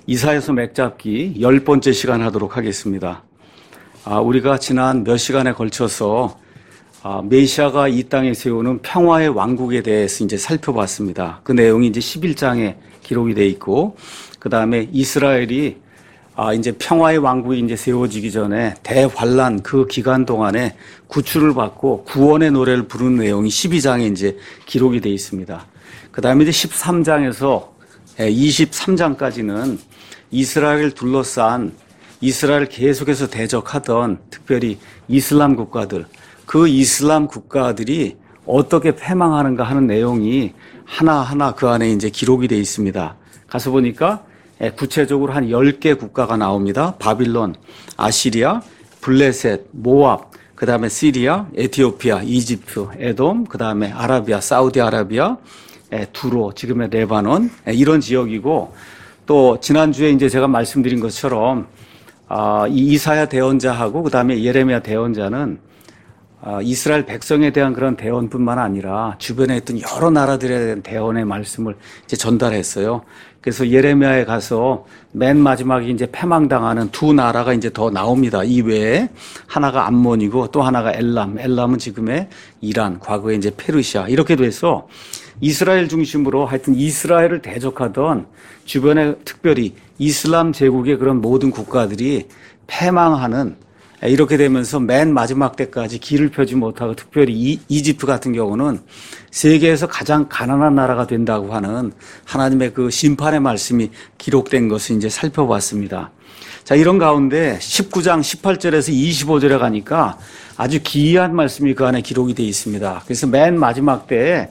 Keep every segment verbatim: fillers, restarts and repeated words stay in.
이사야서 맥잡기 열 번째 시간 하도록 하겠습니다. 아, 우리가 지난 몇 시간에 걸쳐서 아, 메시아가 이 땅에 세우는 평화의 왕국에 대해서 이제 살펴봤습니다. 그 내용이 이제 십일 장에 기록이 돼 있고, 그 다음에 이스라엘이 아, 이제 평화의 왕국이 이제 세워지기 전에 대환란 그 기간 동안에 구출을 받고 구원의 노래를 부르는 내용이 십이 장에 이제 기록이 돼 있습니다. 그 다음에 이제 십삼 장에서 이십삼 장까지는 이스라엘을 둘러싼 이스라엘 계속해서 대적하던 특별히 이슬람 국가들, 그 이슬람 국가들이 어떻게 패망하는가 하는 내용이 하나하나 그 안에 이제 기록이 돼 있습니다. 가서 보니까 구체적으로 한 열 개 국가가 나옵니다. 바빌론, 아시리아, 블레셋, 모압, 그 다음에 시리아, 에티오피아, 이집트, 에돔, 그 다음에 아라비아, 사우디아라비아, 두로, 지금의 레바논, 이런 지역이고, 또 지난주에 이제 제가 말씀드린 것처럼 아, 이 이사야 대언자하고 그 다음에 예레미야 대언자는 아, 이스라엘 백성에 대한 그런 대언뿐만 아니라 주변에 있던 여러 나라들에 대한 대언의 말씀을 이제 전달했어요. 그래서 예레미야에 가서 맨 마지막에 이제 패망당하는 두 나라가 이제 더 나옵니다. 이 외에 하나가 암몬이고 또 하나가 엘람. 엘람은 지금의 이란, 과거에 이제 페르시아. 이렇게 돼서 이스라엘 중심으로 하여튼 이스라엘을 대적하던 주변에 특별히 이슬람 제국의 그런 모든 국가들이 패망하는, 이렇게 되면서 맨 마지막 때까지 길을 펴지 못하고 특별히 이, 이집트 같은 경우는 세계에서 가장 가난한 나라가 된다고 하는 하나님의 그 심판의 말씀이 기록된 것을 이제 살펴봤습니다. 자, 이런 가운데 십구 장 십팔 절에서 이십오 절에 가니까 아주 기이한 말씀이 그 안에 기록이 되어 있습니다. 그래서 맨 마지막 때에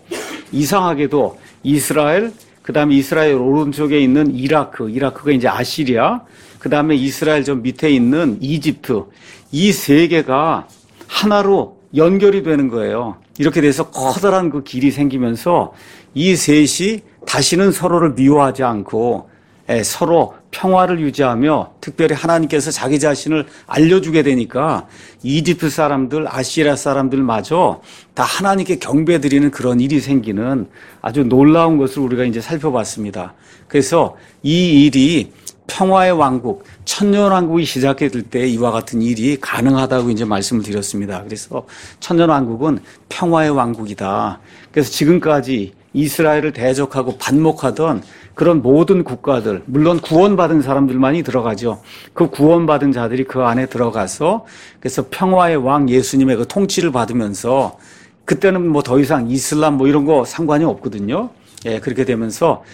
이상하게도 이스라엘, 그 다음에 이스라엘 오른쪽에 있는 이라크, 이라크가 이제 아시리아, 그 다음에 이스라엘 저 밑에 있는 이집트, 이 세 개가 하나로 연결이 되는 거예요. 이렇게 돼서 커다란 그 길이 생기면서 이 셋이 다시는 서로를 미워하지 않고 서로 평화를 유지하며 특별히 하나님께서 자기 자신을 알려주게 되니까 이집트 사람들, 아시리아 사람들마저 다 하나님께 경배드리는 그런 일이 생기는 아주 놀라운 것을 우리가 이제 살펴봤습니다. 그래서 이 일이 평화의 왕국, 천년왕국이 시작될 때 이와 같은 일이 가능하다고 이제 말씀을 드렸습니다. 그래서 천년왕국은 평화의 왕국이다. 그래서 지금까지 이스라엘을 대적하고 반목하던 그런 모든 국가들, 물론 구원받은 사람들만이 들어가죠. 그 구원받은 자들이 그 안에 들어가서 그래서 평화의 왕 예수님의 그 통치를 받으면서 그때는 뭐 더 이상 이슬람 뭐 이런 거 상관이 없거든요. 예, 그렇게 되면서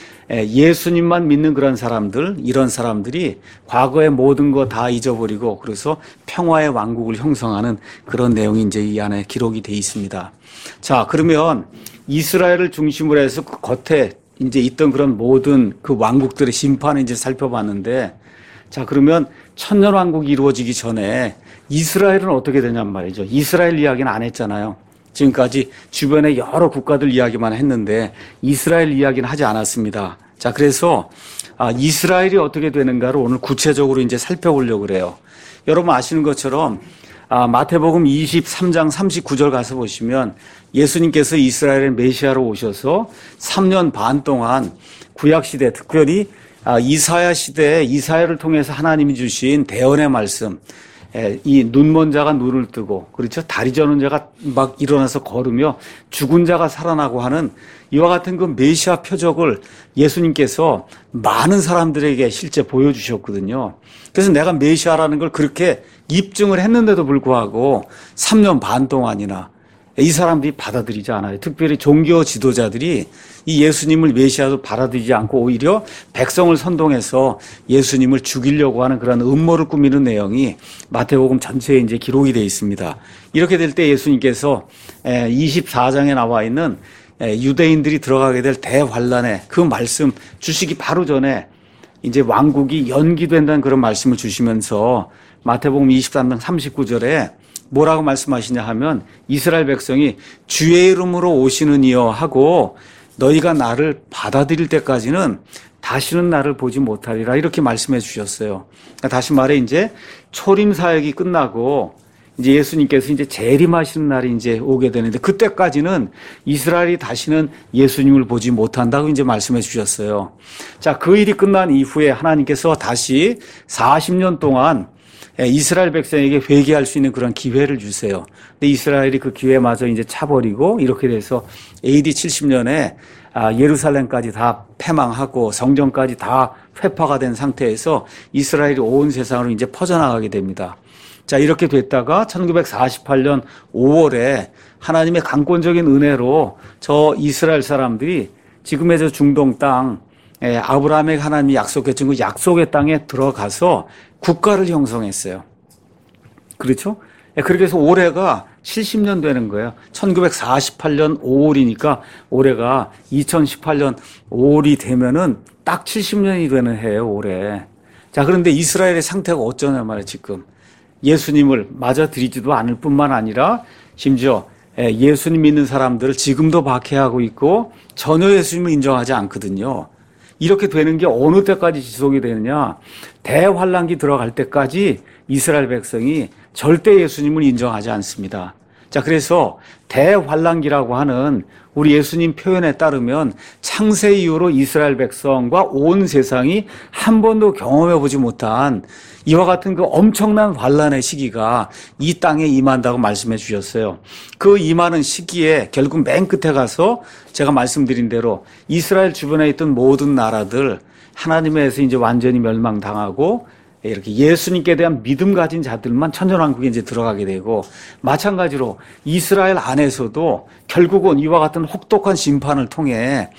예수님만 믿는 그런 사람들, 이런 사람들이 과거의 모든 거 다 잊어버리고 그래서 평화의 왕국을 형성하는 그런 내용이 이제 이 안에 기록이 돼 있습니다. 자, 그러면 이스라엘을 중심으로 해서 그 겉에 이제 있던 그런 모든 그 왕국들의 심판을 이제 살펴봤는데, 자, 그러면 천년 왕국이 이루어지기 전에 이스라엘은 어떻게 되냔 말이죠. 이스라엘 이야기는 안 했잖아요. 지금까지 주변의 여러 국가들 이야기만 했는데 이스라엘 이야기는 하지 않았습니다. 자, 그래서 아, 이스라엘이 어떻게 되는가를 오늘 구체적으로 이제 살펴보려고 그래요. 여러분 아시는 것처럼 아, 마태복음 이십삼 장 삼십구 절 가서 보시면 예수님께서 이스라엘의 메시아로 오셔서 삼 년 반 동안 구약시대, 특별히 아, 이사야 시대에 이사야를 통해서 하나님이 주신 대언의 말씀, 이 눈먼 자가 눈을 뜨고, 그렇죠? 다리 저는 자가 막 일어나서 걸으며 죽은 자가 살아나고 하는 이와 같은 그 메시아 표적을 예수님께서 많은 사람들에게 실제 보여주셨거든요. 그래서 내가 메시아라는 걸 그렇게 입증을 했는데도 불구하고 삼 년 반 동안이나 이 사람들이 받아들이지 않아요. 특별히 종교 지도자들이 이 예수님을 메시아로 받아들이지 않고 오히려 백성을 선동해서 예수님을 죽이려고 하는 그런 음모를 꾸미는 내용이 마태복음 전체에 이제 기록이 되어 있습니다. 이렇게 될 때 예수님께서 이십사 장에 나와 있는 유대인들이 들어가게 될 대환란의 그 말씀 주시기 바로 전에 이제 왕국이 연기된다는 그런 말씀을 주시면서 마태복음 이십삼 장 삼십구 절에 뭐라고 말씀하시냐 하면 이스라엘 백성이 주의 이름으로 오시는 이여 하고 너희가 나를 받아들일 때까지는 다시는 나를 보지 못하리라 이렇게 말씀해 주셨어요. 그러니까 다시 말해 이제 초림 사역이 끝나고 이제 예수님께서 이제 재림하시는 날이 이제 오게 되는데 그때까지는 이스라엘이 다시는 예수님을 보지 못한다고 이제 말씀해 주셨어요. 자, 그 일이 끝난 이후에 하나님께서 다시 사십 년 동안 이스라엘 백성에게 회개할 수 있는 그런 기회를 주세요. 근데 이스라엘이 그 기회마저 이제 차버리고 이렇게 돼서 에이디 칠십 년에 예루살렘까지 다 패망하고 성전까지 다 회파가 된 상태에서 이스라엘이 온 세상으로 이제 퍼져나가게 됩니다. 자, 이렇게 됐다가 천구백사십팔 년 오월에 하나님의 강권적인 은혜로 저 이스라엘 사람들이 지금의 저 중동 땅, 아브라함에게 하나님이 약속했던 그 약속의 땅에 들어가서 국가를 형성했어요. 그렇죠? 그렇게 해서 올해가 칠십 년 되는 거예요. 천구백사십팔 년 오월이니까 올해가 이천십팔 년 오월이 되면은 딱 칠십 년이 되는 해예요, 올해. 자, 그런데 이스라엘의 상태가 어쩌냐 말이에요, 지금. 예수님을 맞아들이지도 않을 뿐만 아니라 심지어 예수님 믿는 사람들을 지금도 박해하고 있고 전혀 예수님을 인정하지 않거든요. 이렇게 되는 게 어느 때까지 지속이 되느냐. 대환란기 들어갈 때까지 이스라엘 백성이 절대 예수님을 인정하지 않습니다. 자, 그래서 대환란기라고 하는 우리 예수님 표현에 따르면 창세 이후로 이스라엘 백성과 온 세상이 한 번도 경험해 보지 못한 이와 같은 그 엄청난 환란의 시기가 이 땅에 임한다고 말씀해 주셨어요. 그 임하는 시기에 결국 맨 끝에 가서 제가 말씀드린 대로 이스라엘 주변에 있던 모든 나라들 하나님에서 이제 완전히 멸망당하고 이렇게 예수님께 대한 믿음 가진 자들만 천년왕국에 이제 들어가게 되고 마찬가지로 이스라엘 안에서도 결국은 이와 같은 혹독한 심판을 통해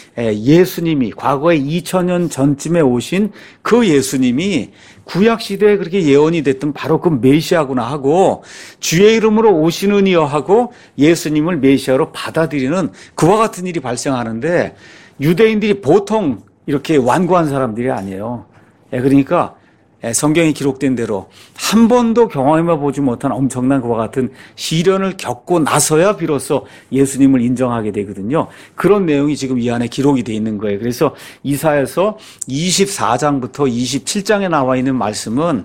예수님이 과거에 이천 년 전쯤에 오신 그 예수님이 구약시대에 그렇게 예언이 됐던 바로 그 메시아구나 하고 주의 이름으로 오시는 이여 하고 예수님을 메시아로 받아들이는 그와 같은 일이 발생하는데 유대인들이 보통 이렇게 완고한 사람들이 아니에요. 그러니까 성경에 기록된 대로 한 번도 경험해 보지 못한 엄청난 그와 같은 시련을 겪고 나서야 비로소 예수님을 인정하게 되거든요. 그런 내용이 지금 이 안에 기록이 되어 있는 거예요. 그래서 이사야서 이십사 장부터 이십칠 장에 나와 있는 말씀은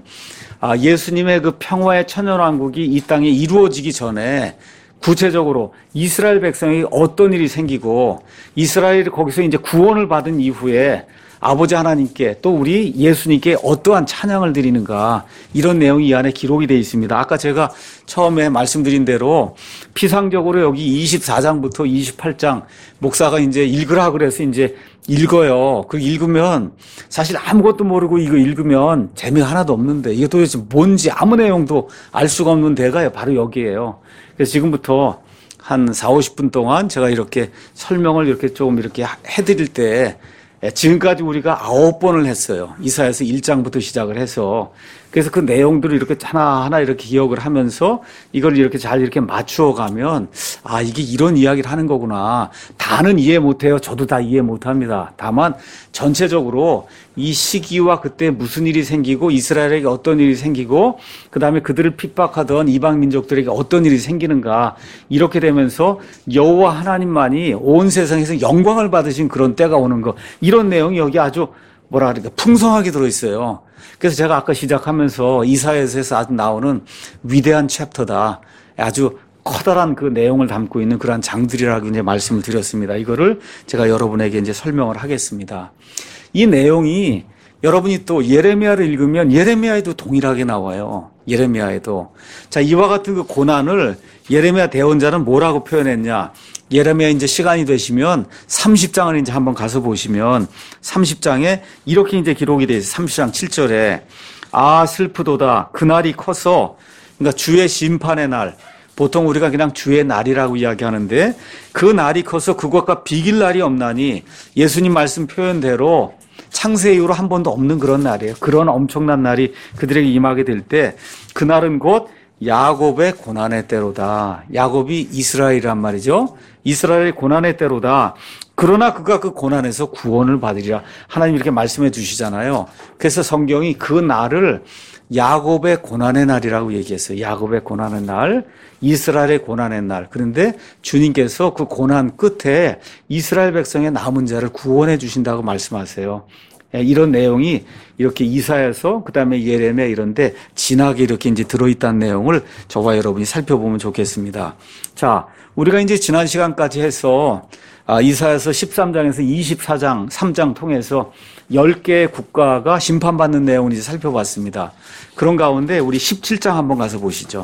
예수님의 그 평화의 천년왕국이 이 땅에 이루어지기 전에 구체적으로 이스라엘 백성에게 어떤 일이 생기고 이스라엘이 거기서 이제 구원을 받은 이후에 아버지 하나님께 또 우리 예수님께 어떠한 찬양을 드리는가 이런 내용이 이 안에 기록이 되어 있습니다. 아까 제가 처음에 말씀드린 대로 피상적으로 여기 이십사 장부터 이십팔 장 목사가 이제 읽으라 그래서 이제 읽어요. 그 읽으면 사실 아무것도 모르고 이거 읽으면 재미가 하나도 없는데 이게 도대체 뭔지 아무 내용도 알 수가 없는 데가 바로 여기예요. 그래서 지금부터 한 사오십 분 동안 제가 이렇게 설명을 이렇게 조금 이렇게 해드릴 때 지금까지 우리가 아홉 번을 했어요. 이사야서 일 장부터 시작을 해서. 그래서 그 내용들을 이렇게 하나하나 이렇게 기억을 하면서 이걸 이렇게 잘 이렇게 맞추어 가면 아, 이게 이런 이야기를 하는 거구나. 다는 이해 못해요. 저도 다 이해 못합니다. 다만 전체적으로 이 시기와 그때 무슨 일이 생기고 이스라엘에게 어떤 일이 생기고 그다음에 그들을 핍박하던 이방 민족들에게 어떤 일이 생기는가 이렇게 되면서 여호와 하나님만이 온 세상에서 영광을 받으신 그런 때가 오는 거 이런 내용이 여기 아주 뭐라 그럴까 풍성하게 들어있어요. 그래서 제가 아까 시작하면서 이사야서에서 아주 나오는 위대한 챕터다. 아주 커다란 그 내용을 담고 있는 그러한 장들이라고 이제 말씀을 드렸습니다. 이거를 제가 여러분에게 이제 설명을 하겠습니다. 이 내용이 여러분이 또 예레미야를 읽으면 예레미야에도 동일하게 나와요. 예레미야에도. 자, 이와 같은 그 고난을 예레미야 대언자는 뭐라고 표현했냐? 예레미야 이제 시간이 되시면 삼십 장을 이제 한번 가서 보시면 삼십 장에 이렇게 이제 기록이 되어 있어요. 삼십 장 칠 절에 아 슬프도다 그날이 커서 그러니까 주의 심판의 날 보통 우리가 그냥 주의 날이라고 이야기하는데 그 날이 커서 그것과 비길 날이 없나니 예수님 말씀 표현대로 창세 이후로 한 번도 없는 그런 날이에요. 그런 엄청난 날이 그들에게 임하게 될 때 그날은 곧 야곱의 고난의 때로다. 야곱이 이스라엘이란 말이죠. 이스라엘의 고난의 때로다. 그러나 그가 그 고난에서 구원을 받으리라. 하나님 이렇게 말씀해 주시잖아요. 그래서 성경이 그 날을 야곱의 고난의 날이라고 얘기했어요. 야곱의 고난의 날, 이스라엘의 고난의 날. 그런데 주님께서 그 고난 끝에 이스라엘 백성의 남은 자를 구원해 주신다고 말씀하세요. 예, 이런 내용이 이렇게 이사야서 그다음에 예레미야 이런데 진하게 이렇게 이제 들어있다는 내용을 저와 여러분이 살펴보면 좋겠습니다. 자, 우리가 이제 지난 시간까지 해서 아, 이사야서 십삼 장에서 이십사 장, 삼 장 통해서 열 개의 국가가 심판받는 내용을 이제 살펴봤습니다. 그런 가운데 우리 십칠 장 한번 가서 보시죠.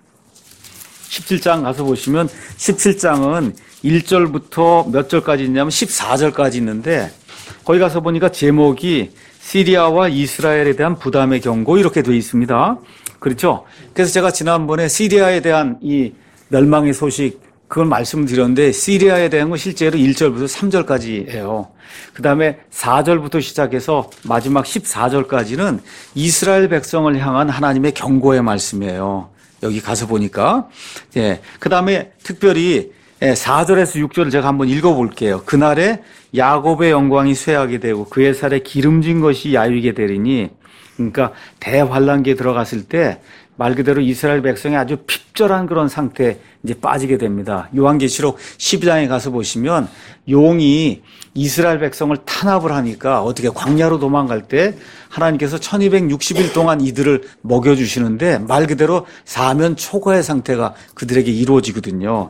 십칠 장 가서 보시면 십칠 장은 일 절부터 몇 절까지 있냐면 십사 절까지 있는데 거기 가서 보니까 제목이 시리아와 이스라엘에 대한 부담의 경고 이렇게 되어 있습니다. 그렇죠? 그래서 제가 지난번에 시리아에 대한 이 멸망의 소식 그걸 말씀드렸는데 시리아에 대한 건 실제로 일 절부터 삼 절까지예요. 그 다음에 사 절부터 시작해서 마지막 십사 절까지는 이스라엘 백성을 향한 하나님의 경고의 말씀이에요. 여기 가서 보니까. 예. 그 다음에 특별히 사 절에서 육 절을 제가 한번 읽어볼게요. 그날에 야곱의 영광이 쇠하게 되고 그의 살에 기름진 것이 야위게 되리니, 그러니까 대환란기에 들어갔을 때 말 그대로 이스라엘 백성이 아주 핍절한 그런 상태에 이제 빠지게 됩니다. 요한계시록 십이 장에 가서 보시면 용이 이스라엘 백성을 탄압을 하니까 어떻게 광야로 도망갈 때 하나님께서 천이백육십 일 동안 이들을 먹여주시는데 말 그대로 사면 초과의 상태가 그들에게 이루어지거든요.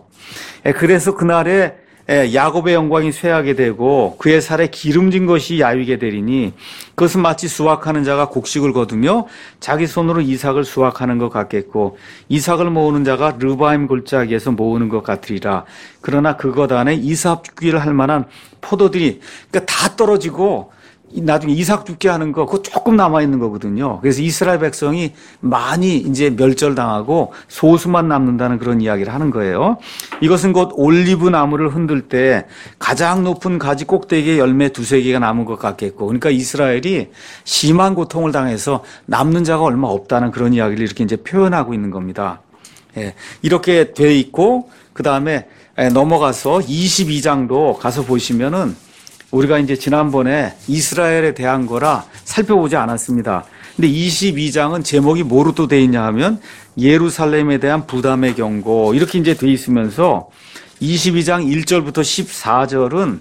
그래서 그날에 야곱의 영광이 쇠하게 되고 그의 살에 기름진 것이 야위게 되리니 그것은 마치 수확하는 자가 곡식을 거두며 자기 손으로 이삭을 수확하는 것 같겠고 이삭을 모으는 자가 르바임 골짜기에서 모으는 것 같으리라. 그러나 그것 안에 이삭 죽기를 할 만한 포도들이 그러니까 다 떨어지고 나중에 이삭 죽게 하는 거 그거 조금 남아있는 거거든요. 그래서 이스라엘 백성이 많이 이제 멸절당하고 소수만 남는다는 그런 이야기를 하는 거예요. 이것은 곧 올리브 나무를 흔들 때 가장 높은 가지 꼭대기에 열매 두세 개가 남은 것 같겠고, 그러니까 이스라엘이 심한 고통을 당해서 남는 자가 얼마 없다는 그런 이야기를 이렇게 이제 표현하고 있는 겁니다. 예, 이렇게 돼 있고 그 다음에 넘어가서 이십이 장도 가서 보시면은 우리가 이제 지난번에 이스라엘에 대한 거라 살펴보지 않았습니다. 근데 이십이 장은 제목이 뭐로 또 돼 있냐 하면 예루살렘에 대한 부담의 경고 이렇게 이제 돼 있으면서 이십이 장 일 절부터 십사 절은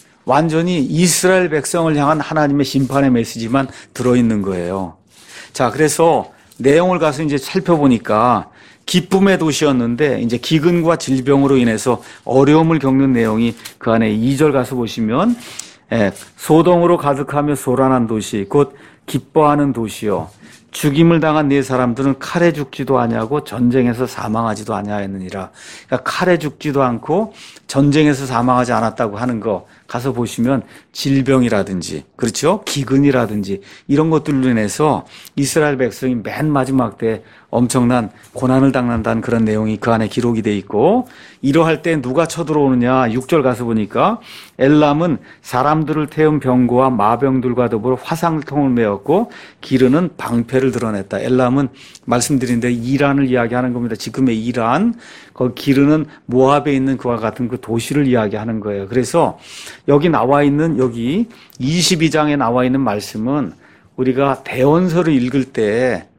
완전히 이스라엘 백성을 향한 하나님의 심판의 메시지만 들어있는 거예요. 자, 그래서 내용을 가서 이제 살펴보니까 기쁨의 도시였는데 이제 기근과 질병으로 인해서 어려움을 겪는 내용이 그 안에 이 절 가서 보시면 예, 소동으로 가득하며 소란한 도시 곧 기뻐하는 도시요 죽임을 당한 네 사람들은 칼에 죽지도 아니하고 전쟁에서 사망하지도 아니하였느니라. 그러니까 칼에 죽지도 않고 전쟁에서 사망하지 않았다고 하는 거 가서 보시면 질병이라든지 그렇죠? 기근이라든지 이런 것들로 인해서 이스라엘 백성이 맨 마지막 때 엄청난 고난을 당한다는 그런 내용이 그 안에 기록이 돼 있고, 이러할 때 누가 쳐들어오느냐 육 절 가서 보니까 엘람은 사람들을 태운 병거와 마병들과 더불어 화상통을 메었고 기르는 방패를 드러냈다. 엘람은 말씀드린 대로 이란을 이야기하는 겁니다. 지금의 이란, 거기 기르는 모압에 있는 그와 같은 그 도시를 이야기하는 거예요. 그래서 여기 나와 있는 여기 이십이 장에 나와 있는 말씀은 우리가 대원서를 읽을 때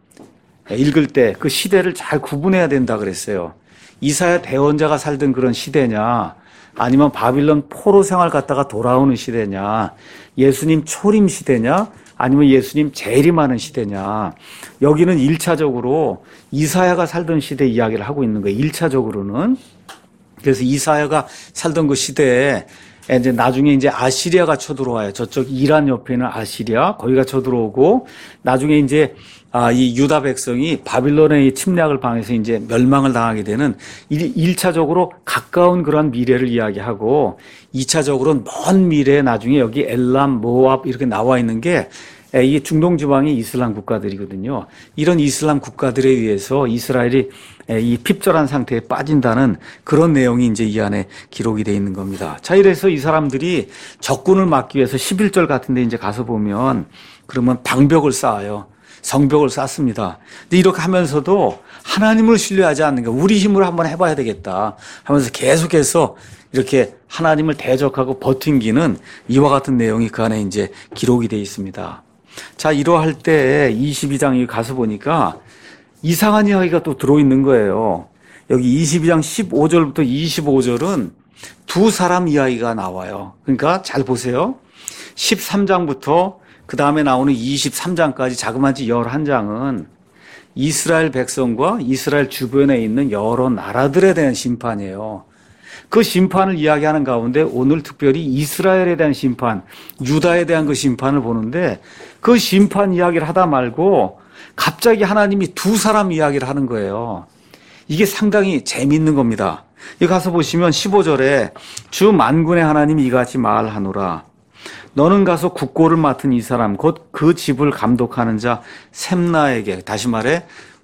읽을 때 그 시대를 잘 구분해야 된다 그랬어요. 이사야 대원자가 살던 그런 시대냐 아니면 바빌론 포로 생활 갔다가 돌아오는 시대냐, 예수님 초림 시대냐 아니면 예수님 재림하는 시대냐. 여기는 일 차적으로 이사야가 살던 시대 이야기를 하고 있는 거예요. 일 차적으로는. 그래서 이사야가 살던 그 시대에 이제 나중에 이제 아시리아가 쳐들어와요. 저쪽 이란 옆에 있는 아시리아, 거기가 쳐들어오고, 나중에 이제 아, 이 유다 백성이 바빌론의 침략을 당해서 이제 멸망을 당하게 되는 일 차적으로 가까운 그런 미래를 이야기하고, 이 차적으로는 먼 미래에 나중에 여기 엘람, 모압 이렇게 나와 있는 게 이 중동 지방의 이슬람 국가들이거든요. 이런 이슬람 국가들에 의해서 이스라엘이 이 핍절한 상태에 빠진다는 그런 내용이 이제 이 안에 기록이 되어 있는 겁니다. 자, 이래서 이 사람들이 적군을 막기 위해서 십일 절 같은 데 이제 가서 보면 그러면 방벽을 쌓아요. 성벽을 쌓습니다. 근데 이렇게 하면서도 하나님을 신뢰하지 않는 거, 우리 힘으로 한번 해봐야 되겠다 하면서 계속해서 이렇게 하나님을 대적하고 버팅기는 이와 같은 내용이 그 안에 이제 기록이 되어 있습니다. 자, 이러할 때 이십이 장에 가서 보니까 이상한 이야기가 또 들어있는 거예요. 여기 이십이 장 십오 절부터 이십오 절은 두 사람 이야기가 나와요. 그러니까 잘 보세요. 십삼 장부터 그 다음에 나오는 이십삼 장까지 자그마치 십일 장은 이스라엘 백성과 이스라엘 주변에 있는 여러 나라들에 대한 심판이에요. 그 심판을 이야기하는 가운데 오늘 특별히 이스라엘에 대한 심판, 유다에 대한 그 심판을 보는데 그 심판 이야기를 하다 말고 갑자기 하나님이 두 사람 이야기를 하는 거예요. 이게 상당히 재미있는 겁니다. 여기 가서 보시면 십오 절에 주 만군의 하나님이 이같이 말하노라. 너는 가서 국고를 맡은 이 사람 곧 그 집을 감독하는 자 셈나에게, 다시 말해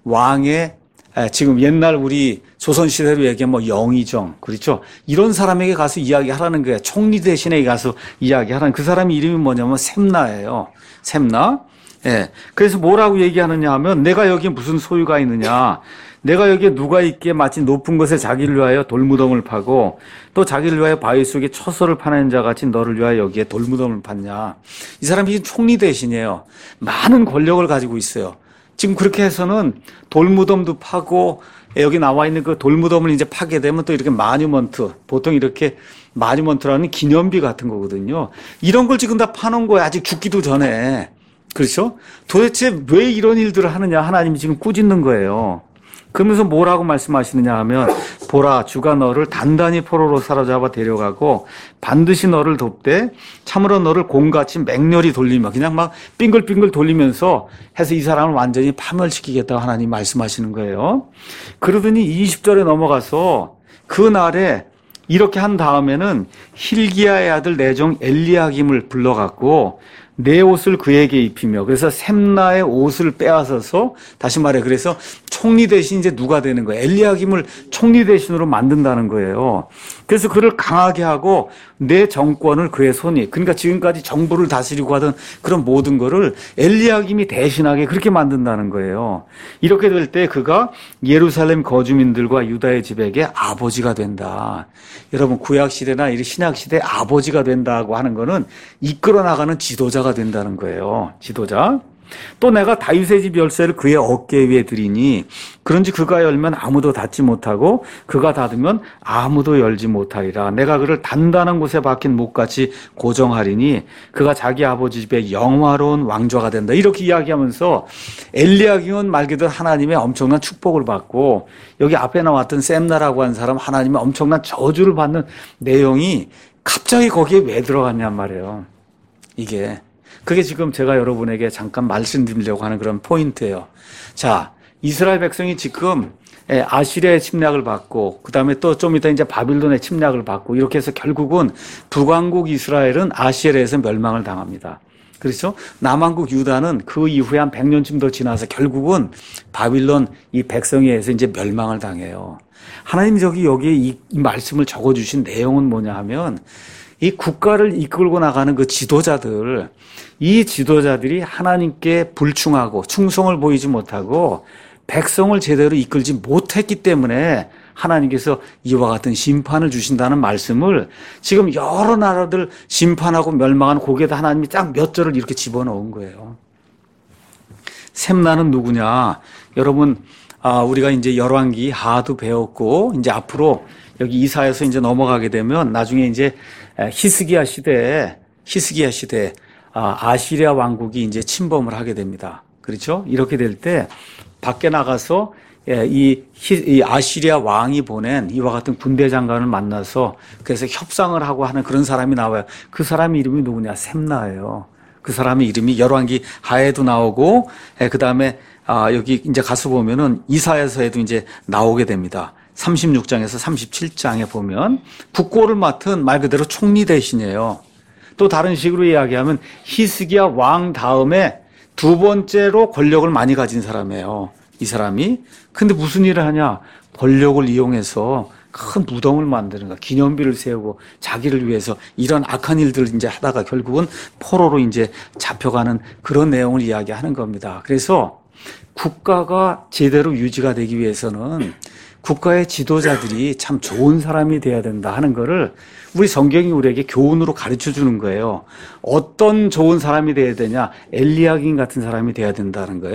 왕의 지금 옛날 우리 조선시대로 얘기하면 뭐 영의정, 그렇죠? 이런 사람에게 가서 이야기하라는 거예요. 총리 대신에 가서 이야기하라는, 그 사람의 이름이 뭐냐면 셈나예요. 셈나. 예. 그래서 뭐라고 얘기하느냐 하면 내가 여기에 무슨 소유가 있느냐. 내가 여기에 누가 있기에 마치 높은 곳에 자기를 위하여 돌무덤을 파고 또 자기를 위하여 바위 속에 처소를 파는 자 같이 너를 위하여 여기에 돌무덤을 팠냐. 이 사람이 총리 대신이에요. 많은 권력을 가지고 있어요. 지금 그렇게 해서는 돌무덤도 파고 여기 나와 있는 그 돌무덤을 이제 파게 되면 또 이렇게 마뉴먼트, 보통 이렇게 마뉴먼트라는 기념비 같은 거거든요. 이런 걸 지금 다 파놓은 거예요. 아직 죽기도 전에. 그렇죠? 도대체 왜 이런 일들을 하느냐 하나님이 지금 꾸짖는 거예요. 그러면서 뭐라고 말씀하시느냐 하면 보라 주가 너를 단단히 포로로 사로잡아 데려가고 반드시 너를 돕되 참으로 너를 공같이 맹렬히 돌리며 그냥 막 빙글빙글 돌리면서 해서 이 사람을 완전히 파멸시키겠다고 하나님 말씀하시는 거예요. 그러더니 이십 절에 넘어가서 그 날에 이렇게 한 다음에는 힐기야의 아들 내종 엘리야김을 불러갖고 내 옷을 그에게 입히며, 그래서 셈나의 옷을 빼앗아서, 다시 말해 그래서 총리 대신 이제 누가 되는 거예요? 엘리야김을 총리 대신으로 만든다는 거예요. 그래서 그를 강하게 하고 내 정권을 그의 손이, 그러니까 지금까지 정부를 다스리고 하던 그런 모든 거를 엘리야김이 대신하게 그렇게 만든다는 거예요. 이렇게 될 때 그가 예루살렘 거주민들과 유다의 집에게 아버지가 된다. 여러분 구약 시대나 이 신약 시대 아버지가 된다고 하는 거는 이끌어 나가는 지도자가 된다는 거예요. 지도자. 또 내가 다윗의 집 열쇠를 그의 어깨 위에 두리니 그런지 그가 열면 아무도 닫지 못하고 그가 닫으면 아무도 열지 못하리라. 내가 그를 단단한 곳에 박힌 목같이 고정하리니 그가 자기 아버지 집에 영화로운 왕좌가 된다. 이렇게 이야기하면서 엘리야김은 말 그대로 하나님의 엄청난 축복을 받고 여기 앞에 나왔던 셈나라고 하는 사람 하나님의 엄청난 저주를 받는 내용이 갑자기 거기에 왜 들어갔냔 말이에요. 이게 그게 지금 제가 여러분에게 잠깐 말씀드리려고 하는 그런 포인트예요. 자, 이스라엘 백성이 지금 아시리아의 침략을 받고 그 다음에 또 좀 이따 이제 바빌론의 침략을 받고 이렇게 해서 결국은 북왕국 이스라엘은 아시리아에서 멸망을 당합니다. 그렇죠? 남왕국 유다는 그 이후에 한 백 년쯤 더 지나서 결국은 바빌론 이 백성에 의해서 이제 멸망을 당해요. 하나님이 저기 여기에 이, 이 말씀을 적어주신 내용은 뭐냐 하면 이 국가를 이끌고 나가는 그 지도자들, 이 지도자들이 하나님께 불충하고 충성을 보이지 못하고 백성을 제대로 이끌지 못했기 때문에 하나님께서 이와 같은 심판을 주신다는 말씀을 지금 여러 나라들 심판하고 멸망한 거기에다 하나님이 딱 몇 절을 이렇게 집어넣은 거예요. 셈나는 누구냐? 여러분, 아, 우리가 이제 열왕기 하도 배웠고 이제 앞으로 여기 이사에서 이제 넘어가게 되면 나중에 이제 히스기야 시대에 히스기야 시대에 아시리아 왕국이 이제 침범을 하게 됩니다. 그렇죠? 이렇게 될 때 밖에 나가서 이, 이 아시리아 왕이 보낸 이와 같은 군대 장관을 만나서 그래서 협상을 하고 하는 그런 사람이 나와요. 그 사람의 이름이 누구냐? 셈나예요. 그 사람의 이름이 열왕기 하에도 나오고 그 다음에 여기 이제 가서 보면은 이사야서에도 이제 나오게 됩니다. 삼십육 장에서 삼십칠 장에 보면 국고를 맡은 말 그대로 총리 대신이에요. 또 다른 식으로 이야기하면 히스기야 왕 다음에 두 번째로 권력을 많이 가진 사람이에요. 이 사람이. 근데 무슨 일을 하냐? 권력을 이용해서 큰 무덤을 만드는 거야. 기념비를 세우고 자기를 위해서 이런 악한 일들을 이제 하다가 결국은 포로로 이제 잡혀가는 그런 내용을 이야기하는 겁니다. 그래서 국가가 제대로 유지가 되기 위해서는 국가의 지도자들이 참 좋은 사람이 돼야 된다 하는 거를 우리 성경이 우리에게 교훈으로 가르쳐 주는 거예요. 어떤 좋은 사람이 돼야 되냐? 엘리야김 같은 사람이 돼야 된다는 거예요.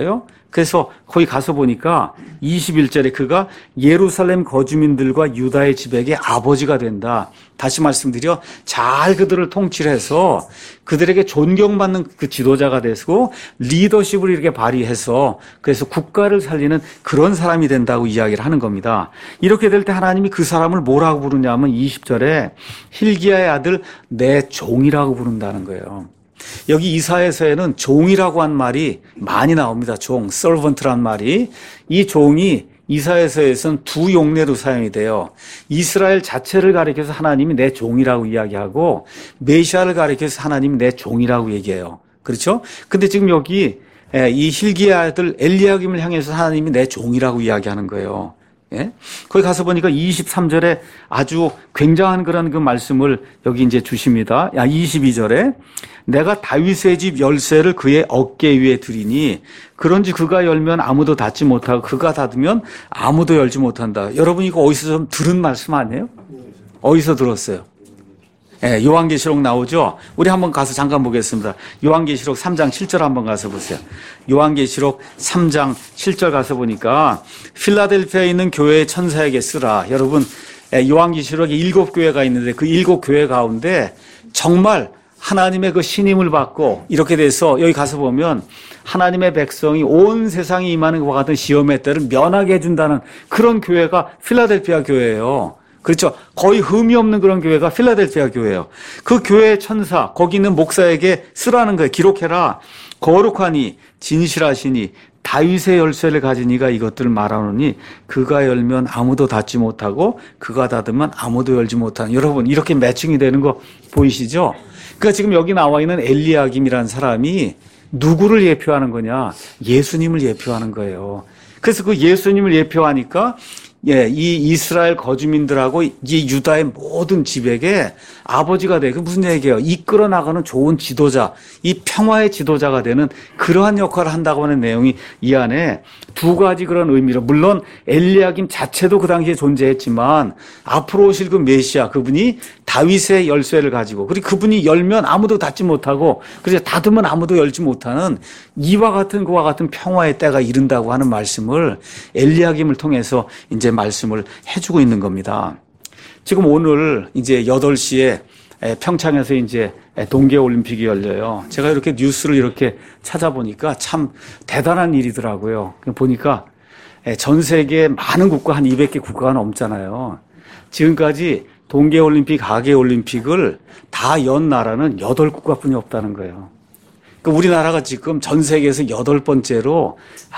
그래서 거기 가서 보니까 이십일 절에 그가 예루살렘 거주민들과 유다의 지백의 아버지가 된다. 다시 말씀드려 잘 그들을 통치해서 그들에게 존경받는 그 지도자가 되고 리더십을 이렇게 발휘해서 그래서 국가를 살리는 그런 사람이 된다고 이야기를 하는 겁니다. 이렇게 될 때 하나님이 그 사람을 뭐라고 부르냐면 이십 절에 hil기야의 아들 내 종이라고 부른다는 거예요. 여기 이사야서에는 종이라고 한 말이 많이 나옵니다. 종, servant란 말이. 이 종이 이사야서에서는 두 용례로 사용이 돼요. 이스라엘 자체를 가리켜서 하나님이 내 종이라고 이야기하고 메시아를 가리켜서 하나님이 내 종이라고 얘기해요. 그렇죠? 근데 지금 여기 이 hil기야의 아들 엘리야김을 향해서 하나님이 내 종이라고 이야기하는 거예요. 예? 거기 가서 보니까 이십삼 절에 아주 굉장한 그런 그 말씀을 여기 이제 주십니다. 야, 이십이 절에 내가 다윗의 집 열쇠를 그의 어깨 위에 두리니 그런지 그가 열면 아무도 닫지 못하고 그가 닫으면 아무도 열지 못한다. 여러분 이거 어디서 좀 들은 말씀 아니에요? 어디서 들었어요? 예, 요한계시록 나오죠? 우리 한번 가서 잠깐 보겠습니다. 요한계시록 삼 장 칠 절 한번 가서 보세요. 요한계시록 삼 장 칠 절 가서 보니까 필라델피아에 있는 교회의 천사에게 쓰라. 여러분, 요한계시록에 일곱 교회가 있는데 그 일곱 교회 가운데 정말 하나님의 그 신임을 받고 이렇게 돼서 여기 가서 보면 하나님의 백성이 온 세상에 임하는 것과 같은 시험의 때를 면하게 해준다는 그런 교회가 필라델피아 교회예요. 그렇죠. 거의 흠이 없는 그런 교회가 필라델피아 교회예요. 그 교회의 천사, 거기 있는 목사에게 쓰라는 거예요. 기록해라. 거룩하니 진실하시니 다윗의 열쇠를 가진 이가 이것들을 말하노니 그가 열면 아무도 닫지 못하고 그가 닫으면 아무도 열지 못하는. 여러분 이렇게 매칭이 되는 거 보이시죠? 그러니까 지금 여기 나와 있는 엘리야김이라는 사람이 누구를 예표하는 거냐? 예수님을 예표하는 거예요. 그래서 그 예수님을 예표하니까 예, 이 이스라엘 거주민들하고 이 유다의 모든 집에게 아버지가 돼. 그 무슨 얘기예요? 이끌어 나가는 좋은 지도자, 이 평화의 지도자가 되는 그러한 역할을 한다고 하는 내용이 이 안에 두 가지 그런 의미로, 물론 엘리야김 자체도 그 당시에 존재했지만 앞으로 오실 그 메시아, 그분이 다윗의 열쇠를 가지고, 그리고 그분이 열면 아무도 닫지 못하고, 그래서 닫으면 아무도 열지 못하는 이와 같은 그와 같은 평화의 때가 이른다고 하는 말씀을 엘리야김을 통해서 이제 말씀을 해주고 있는 겁니다. 지금 오늘 이제 여덟 시에 평창에서 이제 동계올림픽이 열려요. 제가 이렇게 뉴스를 이렇게 찾아보니까 참 대단한 일이더라고요. 보니까 전 세계 많은 국가, 한 이백 개 국가가 넘잖아요. 지금까지 동계올림픽, 하계올림픽을 다 연 나라는 여덟 국가뿐이 없다는 거예요. 그러니까 우리나라가 지금 전 세계에서 여덟 번째로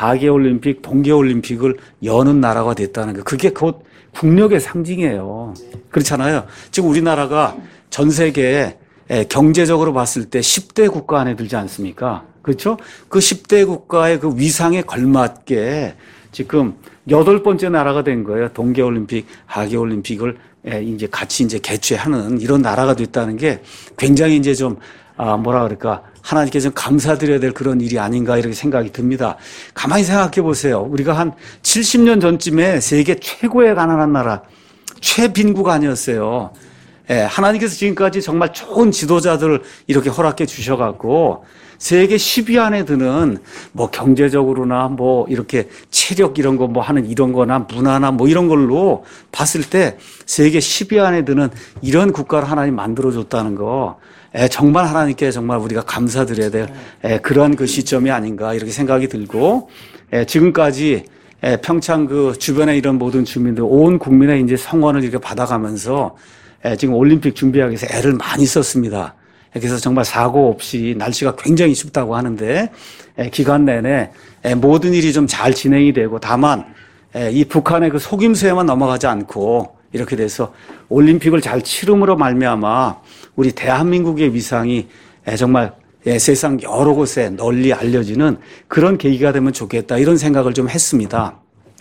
하계올림픽, 동계올림픽을 여는 나라가 됐다는 거. 그게 곧 국력의 상징이에요. 그렇잖아요. 지금 우리나라가 전 세계에 경제적으로 봤을 때 십 대 국가 안에 들지 않습니까? 그렇죠? 그 십 대 국가의 그 위상에 걸맞게 지금 여덟 번째 나라가 된 거예요. 동계올림픽, 하계올림픽을 이제 같이 이제 개최하는 이런 나라가 됐다는 게 굉장히 이제 좀, 아, 뭐라 그럴까. 하나님께 좀 감사드려야 될 그런 일이 아닌가 이렇게 생각이 듭니다. 가만히 생각해 보세요. 우리가 한 칠십 년 전쯤에 세계 최고의 가난한 나라, 최빈국 아니었어요. 예, 하나님께서 지금까지 정말 좋은 지도자들을 이렇게 허락해 주셔갖고 세계 십 위 안에 드는 뭐 경제적으로나 뭐 이렇게 체력 이런 거 뭐 하는 이런 거나 문화나 뭐 이런 걸로 봤을 때 세계 십 위 안에 드는 이런 국가를 하나님 만들어줬다는 거, 에, 정말 하나님께 정말 우리가 감사드려야 될 에, 그런 그 시점이 아닌가 이렇게 생각이 들고, 에, 지금까지 에, 평창 그 주변에 이런 모든 주민들 온 국민의 이제 성원을 이렇게 받아가면서 에, 지금 올림픽 준비하기 위해서 애를 많이 썼습니다. 그래서 정말 사고 없이 날씨가 굉장히 춥다고 하는데 에, 기간 내내 에, 모든 일이 좀 잘 진행이 되고, 다만 에, 이 북한의 그 속임수에만 넘어가지 않고 이렇게 돼서 올림픽을 잘 치름으로 말미암아 우리 대한민국의 위상이 정말 세상 여러 곳에 널리 알려지는 그런 계기가 되면 좋겠다 이런 생각을 좀 했습니다.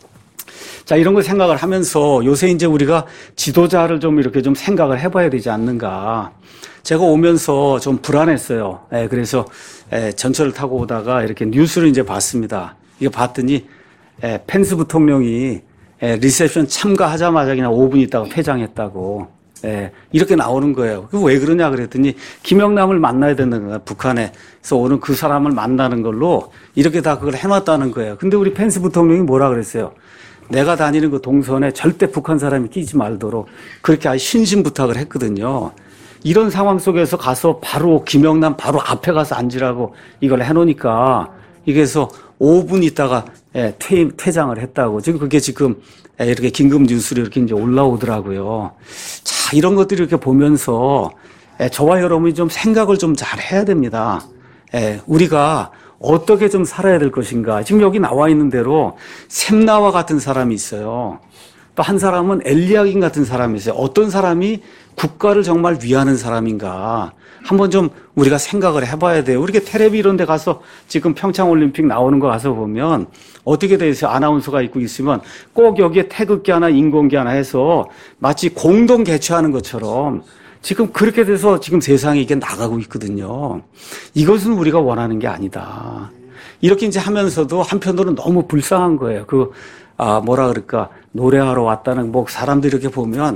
자, 이런 걸 생각을 하면서 요새 이제 우리가 지도자를 좀 이렇게 좀 생각을 해봐야 되지 않는가. 제가 오면서 좀 불안했어요. 그래서 전철을 타고 오다가 이렇게 뉴스를 이제 봤습니다. 이거 봤더니 펜스 부통령이 리셉션 참가하자마자 그냥 오 분 있다가 퇴장했다고. 예, 이렇게 나오는 거예요. 그 왜 그러냐 그랬더니 김영남을 만나야 된다는 거야. 북한에서 오는 그 사람을 만나는 걸로 이렇게 다 그걸 해놨다는 거예요. 근데 우리 펜스 부통령이 뭐라 그랬어요? 내가 다니는 그 동선에 절대 북한 사람이 끼지 말도록 그렇게 아주 신신 부탁을 했거든요. 이런 상황 속에서 가서 바로 김영남 바로 앞에 가서 앉으라고 이걸 해놓으니까 이게서 오 분 있다가 예, 퇴, 퇴장을 했다고. 지금 그게 지금 예, 이렇게 긴급 뉴스로 이렇게 이제 올라오더라고요. 자, 이런 것들을 이렇게 보면서 예, 저와 여러분이 좀 생각을 좀 잘 해야 됩니다. 예, 우리가 어떻게 좀 살아야 될 것인가. 지금 여기 나와 있는 대로 셈나와 같은 사람이 있어요. 또 한 사람은 엘리야긴 같은 사람이 있어요. 어떤 사람이 국가를 정말 위하는 사람인가. 한번 좀 우리가 생각을 해봐야 돼요. 우리가 텔레비 이런 데 가서 지금 평창올림픽 나오는 거 가서 보면 어떻게 돼 있어요? 아나운서가 있고 있으면 꼭 여기에 태극기 하나 인공기 하나 해서 마치 공동 개최하는 것처럼 지금 그렇게 돼서 지금 세상에 이게 나가고 있거든요. 이것은 우리가 원하는 게 아니다. 이렇게 이제 하면서도 한편으로는 너무 불쌍한 거예요. 그, 아, 뭐라 그럴까. 노래하러 왔다는 뭐 사람들이 이렇게 보면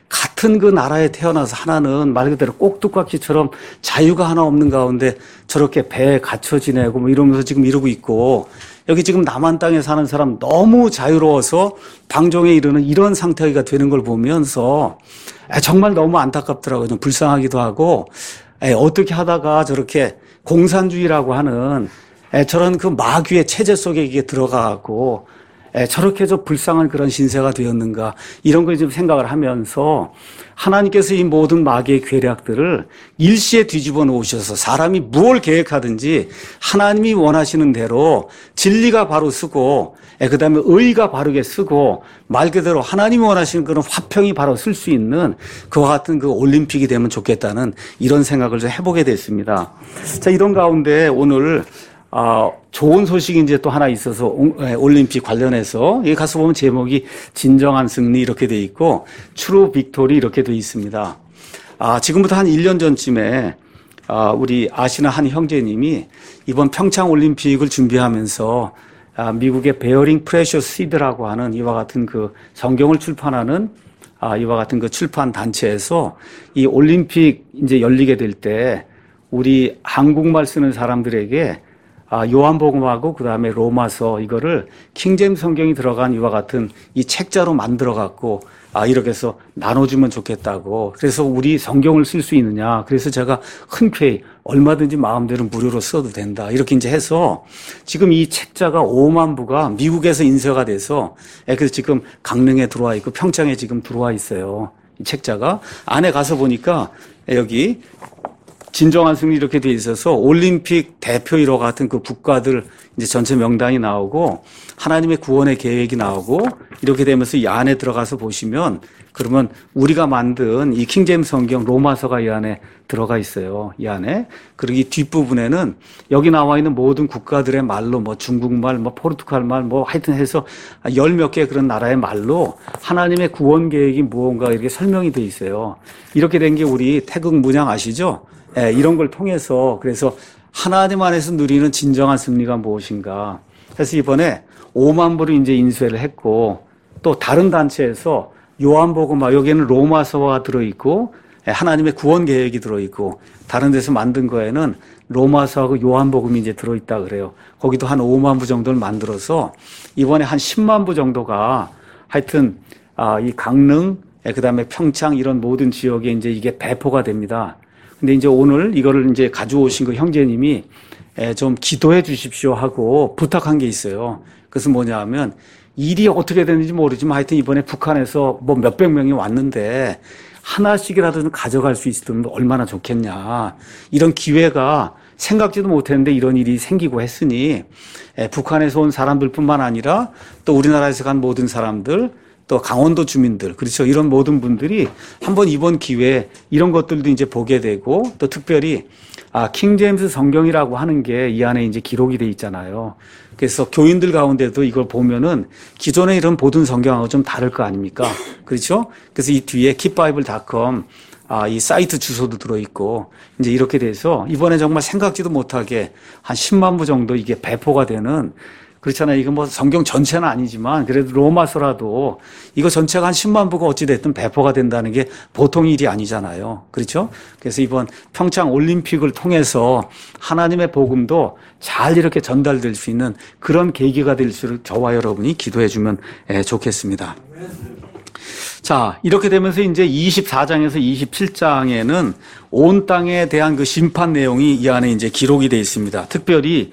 같은 그 나라에 태어나서 하나는 말 그대로 꼭두각시처럼 자유가 하나 없는 가운데 저렇게 배에 갇혀 지내고 뭐 이러면서 지금 이러고 있고 여기 지금 남한 땅에 사는 사람 너무 자유로워서 방종에 이르는 이런 상태가 되는 걸 보면서 정말 너무 안타깝더라고요. 좀 불쌍하기도 하고 어떻게 하다가 저렇게 공산주의라고 하는 저런 그 마귀의 체제 속에 이게 들어가고 저렇게 저 불쌍한 그런 신세가 되었는가 이런 걸 좀 생각을 하면서 하나님께서 이 모든 마귀의 계략들을 일시에 뒤집어 놓으셔서 사람이 무엇을 계획하든지 하나님이 원하시는 대로 진리가 바로 쓰고 그 다음에 의가 바르게 쓰고 말 그대로 하나님이 원하시는 그런 화평이 바로 쓸 수 있는 그와 같은 그 올림픽이 되면 좋겠다는 이런 생각을 좀 해보게 됐습니다. 자, 이런 가운데 오늘 아, 좋은 소식이 이제 또 하나 있어서 올림픽 관련해서 여기 가서 보면 제목이 진정한 승리 이렇게 돼 있고 트루 빅토리 이렇게 돼 있습니다. 아, 지금부터 한 일 년 전쯤에 아, 우리 아시는 한 형제님이 이번 평창 올림픽을 준비하면서 아, 미국의 베어링 프레셔스 시드라고 하는 이와 같은 그 성경을 출판하는 아, 이와 같은 그 출판 단체에서 이 올림픽 이제 열리게 될 때 우리 한국말 쓰는 사람들에게 아, 요한복음하고 그 다음에 로마서 이거를 킹제임스 성경이 들어간 이와 같은 이 책자로 만들어 갖고 아, 이렇게 해서 나눠주면 좋겠다고. 그래서 우리 성경을 쓸 수 있느냐. 그래서 제가 흔쾌히 얼마든지 마음대로 무료로 써도 된다. 이렇게 이제 해서 지금 이 책자가 오만 부가 미국에서 인쇄가 돼서 그래서 지금 강릉에 들어와 있고 평창에 지금 들어와 있어요. 이 책자가 안에 가서 보니까 여기 진정한 승리 이렇게 돼 있어서 올림픽 대표 이와 같은 그 국가들 이제 전체 명단이 나오고 하나님의 구원의 계획이 나오고 이렇게 되면서 이 안에 들어가서 보시면 그러면 우리가 만든 이 킹제임스 성경 로마서가 이 안에 들어가 있어요. 이 안에. 그리고 이 뒷부분에는 여기 나와 있는 모든 국가들의 말로 뭐 중국말, 뭐 포르투갈 말, 뭐 하여튼 해서 열 몇 개 그런 나라의 말로 하나님의 구원 계획이 무언가 이렇게 설명이 돼 있어요. 이렇게 된 게 우리 태극 문양 아시죠? 예, 이런 걸 통해서 그래서 하나님 안에서 누리는 진정한 승리가 무엇인가. 그래서 이번에 오만 부를 이제 인쇄를 했고 또 다른 단체에서 요한복음화 여기에는 로마서가 들어있고 하나님의 구원 계획이 들어있고 다른 데서 만든 거에는 로마서하고 요한복음이 이제 들어있다 그래요. 거기도 한 오만 부 정도를 만들어서 이번에 한 십만 부 정도가 하여튼 아, 이 강릉 그다음에 평창 이런 모든 지역에 이제 이게 배포가 됩니다. 근데 이제 오늘 이거를 이제 가져오신 그 형제님이 좀 기도해 주십시오 하고 부탁한 게 있어요. 그래서 뭐냐 하면 일이 어떻게 되는지 모르지만 하여튼 이번에 북한에서 뭐 몇백 명이 왔는데 하나씩이라도 좀 가져갈 수 있으면 얼마나 좋겠냐. 이런 기회가 생각지도 못했는데 이런 일이 생기고 했으니 북한에서 온 사람들뿐만 아니라 또 우리나라에서 간 모든 사람들 또 강원도 주민들, 그렇죠. 이런 모든 분들이 한번 이번 기회에 이런 것들도 이제 보게 되고 또 특별히 아, 킹제임스 성경이라고 하는 게 이 안에 이제 기록이 돼 있잖아요. 그래서 교인들 가운데도 이걸 보면은 기존에 이런 보던 성경하고 좀 다를 거 아닙니까? 그렇죠? 그래서 이 뒤에 킵바이블 닷컴 아, 이 사이트 주소도 들어있고 이제 이렇게 돼서 이번에 정말 생각지도 못하게 한 십만 부 정도 이게 배포가 되는 그렇잖아요. 이거 뭐 성경 전체는 아니지만 그래도 로마서라도 이거 전체가 한 십만 부가 어찌됐든 배포가 된다는 게 보통 일이 아니잖아요. 그렇죠? 그래서 이번 평창 올림픽을 통해서 하나님의 복음도 잘 이렇게 전달될 수 있는 그런 계기가 될 수 저와 여러분이 기도해 주면 좋겠습니다. 자, 이렇게 되면서 이제 이십사 장에서 이십칠 장에는 온 땅에 대한 그 심판 내용이 이 안에 이제 기록이 되어 있습니다. 특별히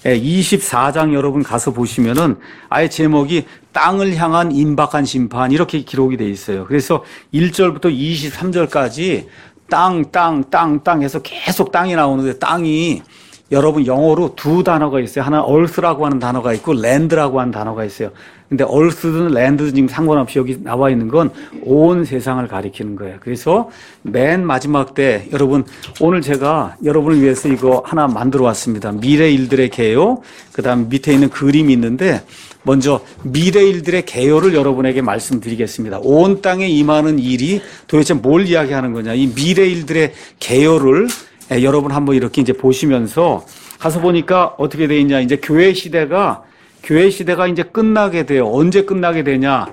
이십사 장 여러분 가서 보시면은 아예 제목이 땅을 향한 임박한 심판 이렇게 기록이 되어 있어요. 그래서 일 절부터 이십삼 절까지 땅, 땅, 땅, 땅 해서 계속 땅이 나오는데 땅이 여러분 영어로 두 단어가 있어요. 하나 earth라고 하는 단어가 있고 land라고 하는 단어가 있어요. 근데 earth든 land든 지금 상관없이 여기 나와 있는 건 온 세상을 가리키는 거예요. 그래서 맨 마지막 때 여러분 오늘 제가 여러분을 위해서 이거 하나 만들어 왔습니다. 미래 일들의 개요. 그다음 밑에 있는 그림이 있는데 먼저 미래 일들의 개요를 여러분에게 말씀드리겠습니다. 온 땅에 임하는 일이 도대체 뭘 이야기하는 거냐. 이 미래 일들의 개요를 예, 여러분 한번 이렇게 이제 보시면서 가서 보니까 어떻게 돼 있냐. 이제 교회 시대가, 교회 시대가 이제 끝나게 돼요. 언제 끝나게 되냐.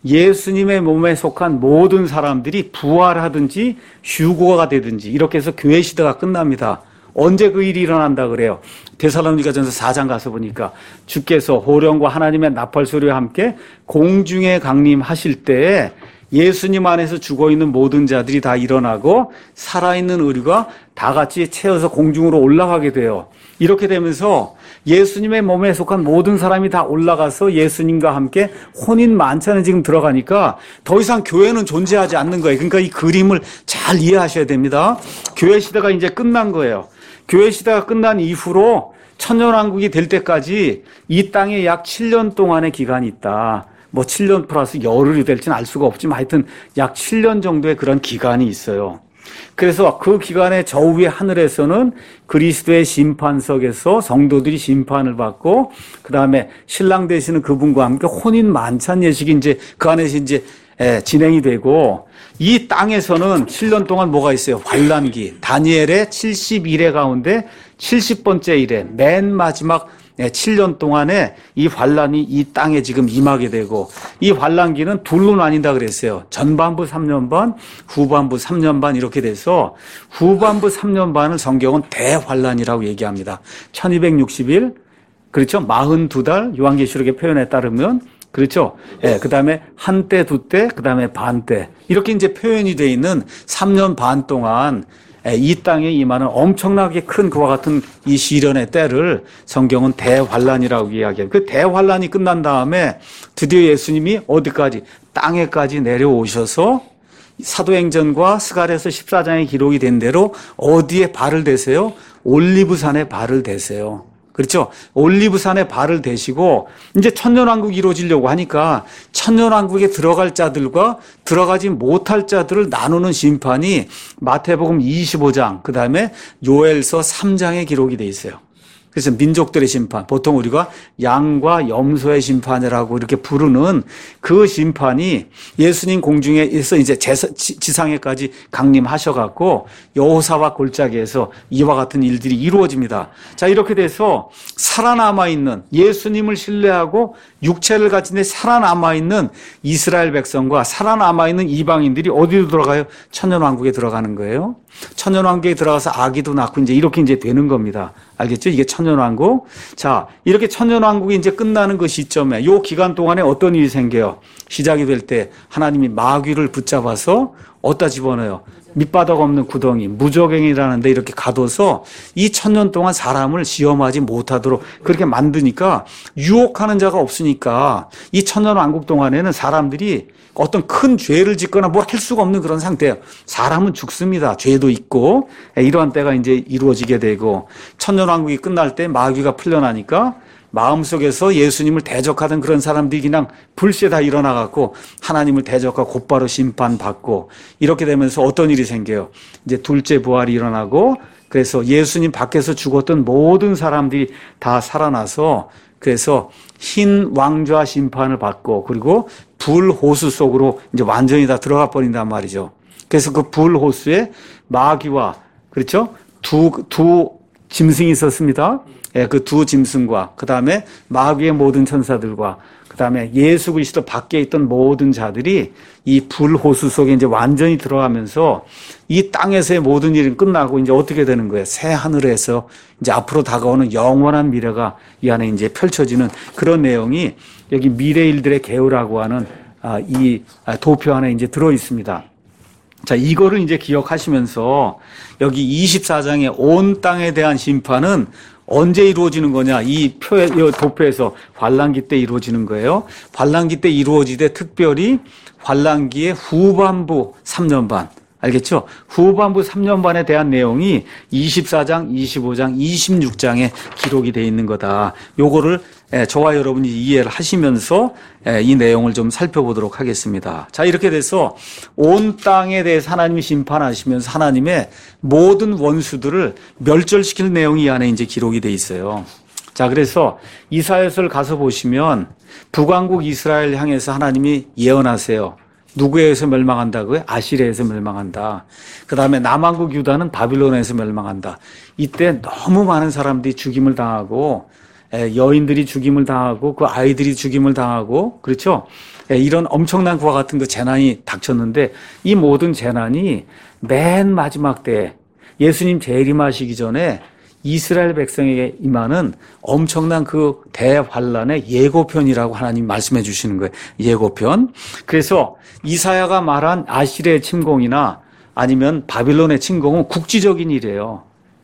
예수님의 몸에 속한 모든 사람들이 부활하든지 휴거가 되든지 이렇게 해서 교회 시대가 끝납니다. 언제 그 일이 일어난다 그래요. 데살로니가전서 사 장 가서 보니까 주께서 호령과 하나님의 나팔 소리와 함께 공중에 강림하실 때에 예수님 안에서 죽어있는 모든 자들이 다 일어나고 살아있는 의류가 다 같이 채워서 공중으로 올라가게 돼요. 이렇게 되면서 예수님의 몸에 속한 모든 사람이 다 올라가서 예수님과 함께 혼인 만찬에 지금 들어가니까 더 이상 교회는 존재하지 않는 거예요. 그러니까 이 그림을 잘 이해하셔야 됩니다. 교회 시대가 이제 끝난 거예요. 교회 시대가 끝난 이후로 천년왕국이 될 때까지 이 땅에 약 칠 년 동안의 기간이 있다. 뭐 칠 년 플러스 열흘이 될지는 알 수가 없지만 하여튼 약 칠 년 정도의 그런 기간이 있어요. 그래서 그 기간에 저 위에 하늘에서는 그리스도의 심판석에서 성도들이 심판을 받고 그 다음에 신랑 되시는 그분과 함께 혼인 만찬 예식이 이제 그 안에서 이제 진행이 되고 이 땅에서는 칠 년 동안 뭐가 있어요? 환란기. 다니엘의 칠십일 회 가운데 칠십 번째 일에 맨 마지막 칠 년 동안에 이 환란이 이 땅에 지금 임하게 되고 이 환란기는 둘로 나뉜다 그랬어요. 전반부 삼 년 반, 후반부 삼 년 반 이렇게 돼서 후반부 삼 년 반을 성경은 대환란이라고 얘기합니다. 천이백육십 일, 그렇죠? 사십이 달, 요한계시록의 표현에 따르면 그렇죠? 예, 그 다음에 한때, 두때, 그 다음에 반때. 이렇게 이제 표현이 되어 있는 삼 년 반 동안 이 땅에 임하는 엄청나게 큰 그와 같은 이 시련의 때를 성경은 대환란이라고 이야기해요. 그 대환란이 끝난 다음에 드디어 예수님이 어디까지? 땅에까지 내려오셔서 사도행전과 스가랴서 십사 장에 기록이 된 대로 어디에 발을 대세요? 올리브산에 발을 대세요. 그렇죠? 올리브산에 발을 대시고 이제 천년왕국이 이루어지려고 하니까 천년왕국에 들어갈 자들과 들어가지 못할 자들을 나누는 심판이 마태복음 이십오 장 그 다음에 요엘서 삼 장에 기록이 돼 있어요. 그래서 민족들의 심판, 보통 우리가 양과 염소의 심판이라고 이렇게 부르는 그 심판이 예수님 공중에서 이제 지상에까지 강림하셔갖고 여호사와 골짜기에서 이와 같은 일들이 이루어집니다. 자, 이렇게 돼서 살아남아있는 예수님을 신뢰하고 육체를 가진 데 살아남아있는 이스라엘 백성과 살아남아있는 이방인들이 어디로 들어가요? 천년왕국에 들어가는 거예요. 천년왕국에 들어가서 아기도 낳고 이제 이렇게 이제 되는 겁니다. 알겠죠? 이게 천년왕국. 자, 이렇게 천년왕국이 이제 끝나는 그 시점에 요 기간 동안에 어떤 일이 생겨요? 시작이 될 때 하나님이 마귀를 붙잡아서 어디다 집어넣어요? 밑바닥 없는 구덩이, 무저갱이라는 데 이렇게 가둬서 이 천년 동안 사람을 시험하지 못하도록 그렇게 만드니까 유혹하는 자가 없으니까 이 천년왕국 동안에는 사람들이 어떤 큰 죄를 짓거나 뭘 할 수가 없는 그런 상태예요. 사람은 죽습니다. 죄도 있고 이러한 때가 이제 이루어지게 되고 천년왕국이 끝날 때 마귀가 풀려나니까 마음속에서 예수님을 대적하던 그런 사람들이 그냥 불시에 다 일어나갖고 하나님을 대적하고 곧바로 심판받고 이렇게 되면서 어떤 일이 생겨요? 이제 둘째 부활이 일어나고 그래서 예수님 밖에서 죽었던 모든 사람들이 다 살아나서 그래서 흰 왕좌 심판을 받고 그리고 불호수 속으로 이제 완전히 다 들어가 버린단 말이죠. 그래서 그 불호수에 마귀와 그렇죠? 두, 두 짐승이 있었습니다. 그 두 짐승과 그 다음에 마귀의 모든 천사들과 그 다음에 예수 그리스도 밖에 있던 모든 자들이 이 불호수 속에 이제 완전히 들어가면서 이 땅에서의 모든 일은 끝나고 이제 어떻게 되는 거예요? 새 하늘에서 이제 앞으로 다가오는 영원한 미래가 이 안에 이제 펼쳐지는 그런 내용이 여기 미래일들의 계우라고 하는 이 도표 안에 이제 들어 있습니다. 자, 이거를 이제 기억하시면서 여기 이십사 장의 온 땅에 대한 심판은 언제 이루어지는 거냐? 이 표에, 이 도표에서 환란기 때 이루어지는 거예요. 환란기 때 이루어지되 특별히 환란기의 후반부 삼 년 반. 알겠죠? 후반부 삼 년 반에 대한 내용이 이십사 장, 이십오 장, 이십육 장에 기록이 되어 있는 거다. 요거를 저와 여러분이 이해를 하시면서 이 내용을 좀 살펴보도록 하겠습니다. 자, 이렇게 돼서 온 땅에 대해서 하나님이 심판하시면서 하나님의 모든 원수들을 멸절시킬 내용이 이 안에 이제 기록이 되어 있어요. 자, 그래서 이사야서를 가서 보시면 북왕국 이스라엘 향해서 하나님이 예언하세요. 누구에 의해서 멸망한다고요? 아시리아에서 멸망한다. 그 다음에 남왕국 유다는 바빌론에서 멸망한다. 이때 너무 많은 사람들이 죽임을 당하고 여인들이 죽임을 당하고 그 아이들이 죽임을 당하고 그렇죠? 이런 엄청난 그와 같은 그 재난이 닥쳤는데 이 모든 재난이 맨 마지막 때에 예수님 재림하시기 전에 이스라엘 백성에게 임하는 엄청난 그 대환란의 예고편이라고 하나님 말씀해 주시는 거예요. 예고편. 그래서 이사야가 말한 아시리아의 침공이나 아니면 바빌론의 침공은 국지적인 일이에요.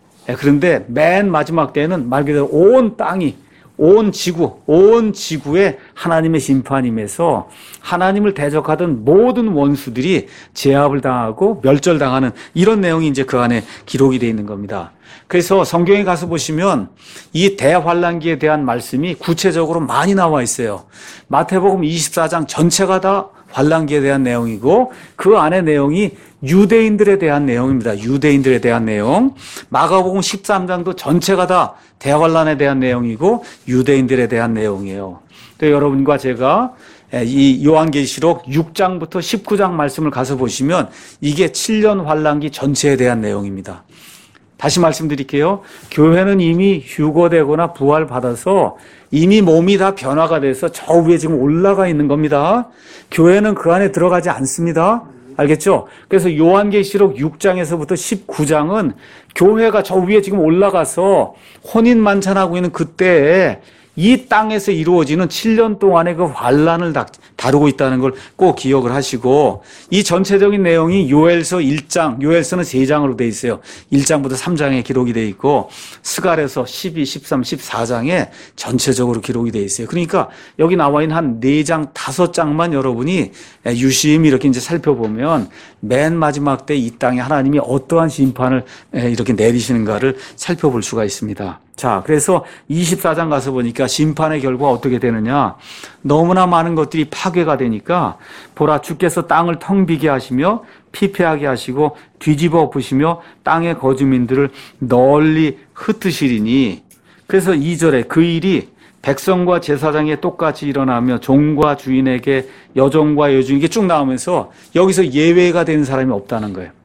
그런데 맨 마지막 때는 말 그대로 온 땅이 온 지구, 온 지구에 하나님의 심판임에서 하나님을 대적하던 모든 원수들이 제압을 당하고 멸절당하는 이런 내용이 이제 그 안에 기록이 되어 있는 겁니다. 그래서 성경에 가서 보시면 이 대환란기에 대한 말씀이 구체적으로 많이 나와 있어요. 마태복음 이십사 장 전체가 다 환란기에 대한 내용이고 그 안에 내용이 유대인들에 대한 내용입니다. 유대인들에 대한 내용. 마가복음 십삼 장도 전체가 다 대환란에 대한 내용이고 유대인들에 대한 내용이에요. 또 여러분과 제가 이 요한계시록 육 장부터 십구 장 말씀을 가서 보시면 이게 칠 년 환란기 전체에 대한 내용입니다. 다시 말씀드릴게요. 교회는 이미 휴거되거나 부활받아서 이미 몸이 다 변화가 돼서 저 위에 지금 올라가 있는 겁니다. 교회는 그 안에 들어가지 않습니다. 알겠죠? 그래서 요한계시록 육 장에서부터 십구 장은 교회가 저 위에 지금 올라가서 혼인 만찬하고 있는 그때에 이 땅에서 이루어지는 칠 년 동안의 그 환란을 다루고 있다는 걸 꼭 기억을 하시고 이 전체적인 내용이 요엘서 일 장, 요엘서는 세 장으로 되어 있어요. 일 장부터 삼 장에 기록이 되어 있고 스가랴서 십이, 십삼, 십사 장에 전체적으로 기록이 되어 있어요. 그러니까 여기 나와 있는 한 네 장, 다섯 장만 여러분이 유심히 이렇게 이제 살펴보면 맨 마지막 때 이 땅에 하나님이 어떠한 심판을 이렇게 내리시는가를 살펴볼 수가 있습니다. 자, 그래서 이십사 장 가서 보니까 심판의 결과가 어떻게 되느냐. 너무나 많은 것들이 파괴가 되니까 보라 주께서 땅을 텅 비게 하시며 피폐하게 하시고 뒤집어 엎으시며 땅의 거주민들을 널리 흩으시리니. 그래서 이 절에 그 일이 백성과 제사장에 똑같이 일어나며 종과 주인에게 여종과 여주인에게 쭉 나오면서 여기서 예외가 되는 사람이 없다는 거예요.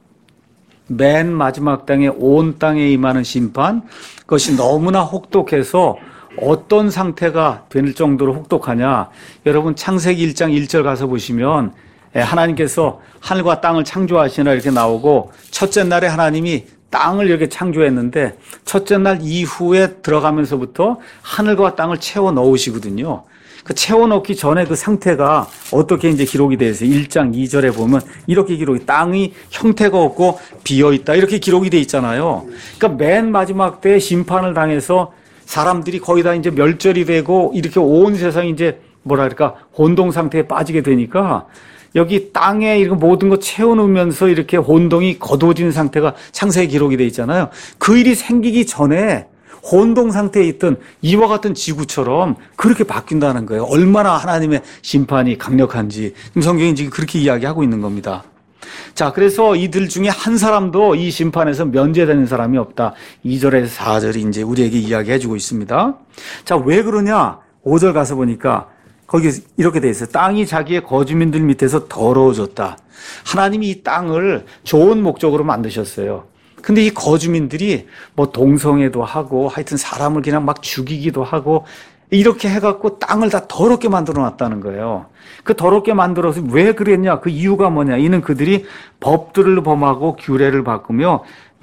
맨 마지막 땅에 온 땅에 임하는 심판, 그것이 너무나 혹독해서 어떤 상태가 될 정도로 혹독하냐. 여러분 창세기 일 장 일 절 가서 보시면 하나님께서 하늘과 땅을 창조하시나 이렇게 나오고 첫째 날에 하나님이 땅을 이렇게 창조했는데 첫째 날 이후에 들어가면서부터 하늘과 땅을 채워 넣으시거든요. 그 채워넣기 전에 그 상태가 어떻게 이제 기록이 되어 있어요. 일 장 이 절에 보면 이렇게 기록이, 땅이 형태가 없고 비어있다. 이렇게 기록이 되어 있잖아요. 그러니까 맨 마지막 때 심판을 당해서 사람들이 거의 다 이제 멸절이 되고 이렇게 온 세상이 이제 뭐랄까 혼동 상태에 빠지게 되니까 여기 땅에 이렇게 모든 거 채워놓으면서 이렇게 혼동이 거두어진 상태가 창세기 기록이 되어 있잖아요. 그 일이 생기기 전에 혼동 상태에 있던 이와 같은 지구처럼 그렇게 바뀐다는 거예요. 얼마나 하나님의 심판이 강력한지 지금 성경이 지금 그렇게 이야기하고 있는 겁니다. 자, 그래서 이들 중에 한 사람도 이 심판에서 면제되는 사람이 없다. 이 절에서 사 절이 이제 우리에게 이야기해주고 있습니다. 자, 왜 그러냐? 오 절 가서 보니까 거기 이렇게 돼 있어요. 땅이 자기의 거주민들 밑에서 더러워졌다. 하나님이 이 땅을 좋은 목적으로 만드셨어요. 근데 이 거주민들이 뭐 동성애도 하고 하여튼 사람을 그냥 막 죽이기도 하고 이렇게 해갖고 땅을 다 더럽게 만들어 놨다는 거예요. 그 더럽게 만들어서 왜 그랬냐? 그 이유가 뭐냐? 이는 그들이 법들을 범하고 규례를 바꾸며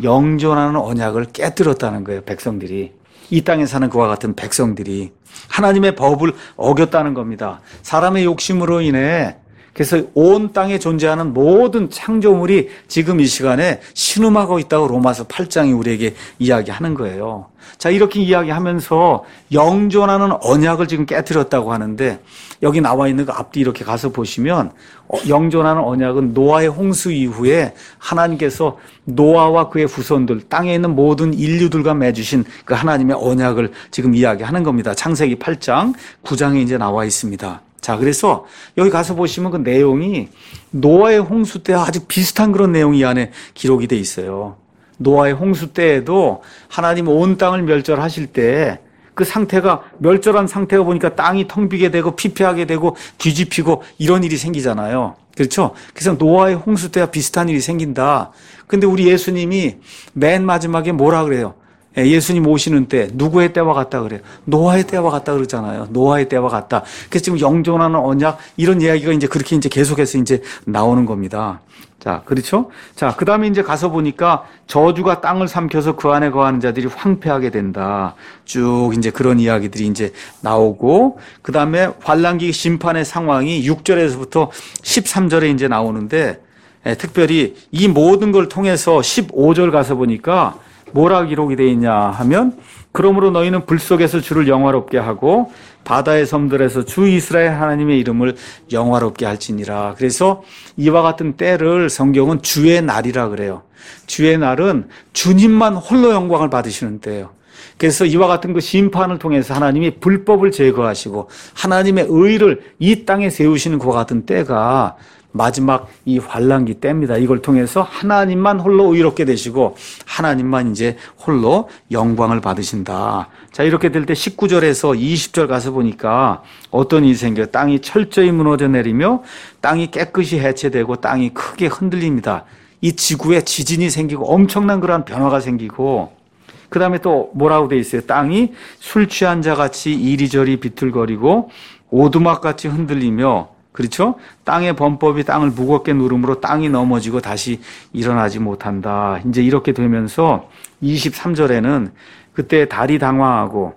영존하는 언약을 깨뜨렸다는 거예요. 백성들이. 이 땅에 사는 그와 같은 백성들이 하나님의 법을 어겼다는 겁니다. 사람의 욕심으로 인해 그래서 온 땅에 존재하는 모든 창조물이 지금 이 시간에 신음하고 있다고 로마서 팔 장이 우리에게 이야기하는 거예요. 자, 이렇게 이야기하면서 영존하는 언약을 지금 깨뜨렸다고 하는데 여기 나와 있는 그 앞뒤 이렇게 가서 보시면 영존하는 언약은 노아의 홍수 이후에 하나님께서 노아와 그의 후손들, 땅에 있는 모든 인류들과 맺으신 그 하나님의 언약을 지금 이야기하는 겁니다. 창세기 팔 장, 구 장에 이제 나와 있습니다. 자, 그래서 여기 가서 보시면 그 내용이 노아의 홍수 때와 아주 비슷한 그런 내용이 이 안에 기록이 돼 있어요. 노아의 홍수 때에도 하나님 온 땅을 멸절하실 때 그 상태가 멸절한 상태가 보니까 땅이 텅 비게 되고 피폐하게 되고 뒤집히고 이런 일이 생기잖아요. 그렇죠? 그래서 노아의 홍수 때와 비슷한 일이 생긴다. 근데 우리 예수님이 맨 마지막에 뭐라 그래요? 예수님 오시는 때 누구의 때와 같다 그래요? 노아의 때와 같다 그러잖아요. 노아의 때와 같다. 그래서 지금 영존하는 언약 이런 이야기가 이제 그렇게 이제 계속해서 이제 나오는 겁니다. 자, 그렇죠? 자, 그 다음에 이제 가서 보니까 저주가 땅을 삼켜서 그 안에 거하는 자들이 황폐하게 된다. 쭉 이제 그런 이야기들이 이제 나오고, 그 다음에 환란기 심판의 상황이 육 절에서부터 십삼 절에 이제 나오는데, 예, 특별히 이 모든 걸 통해서 십오 절 가서 보니까 뭐라 기록이 되어 있냐 하면, 그러므로 너희는 불 속에서 주를 영화롭게 하고 바다의 섬들에서 주 이스라엘 하나님의 이름을 영화롭게 할지니라. 그래서 이와 같은 때를 성경은 주의 날이라 그래요. 주의 날은 주님만 홀로 영광을 받으시는 때예요. 그래서 이와 같은 그 심판을 통해서 하나님이 불법을 제거하시고 하나님의 의를 이 땅에 세우시는 그와 같은 때가 마지막 이 환란기 때입니다. 이걸 통해서 하나님만 홀로 의롭게 되시고 하나님만 이제 홀로 영광을 받으신다. 자, 이렇게 될 때 십구 절에서 이십 절 가서 보니까 어떤 일이 생겨요? 땅이 철저히 무너져 내리며 땅이 깨끗이 해체되고 땅이 크게 흔들립니다. 이 지구에 지진이 생기고 엄청난 그러한 변화가 생기고 그 다음에 또 뭐라고 돼 있어요? 땅이 술 취한 자 같이 이리저리 비틀거리고 오두막같이 흔들리며 그렇죠? 땅의 범법이 땅을 무겁게 누름으로 땅이 넘어지고 다시 일어나지 못한다. 이제 이렇게 되면서 이십삼 절에는 그때 달이 당황하고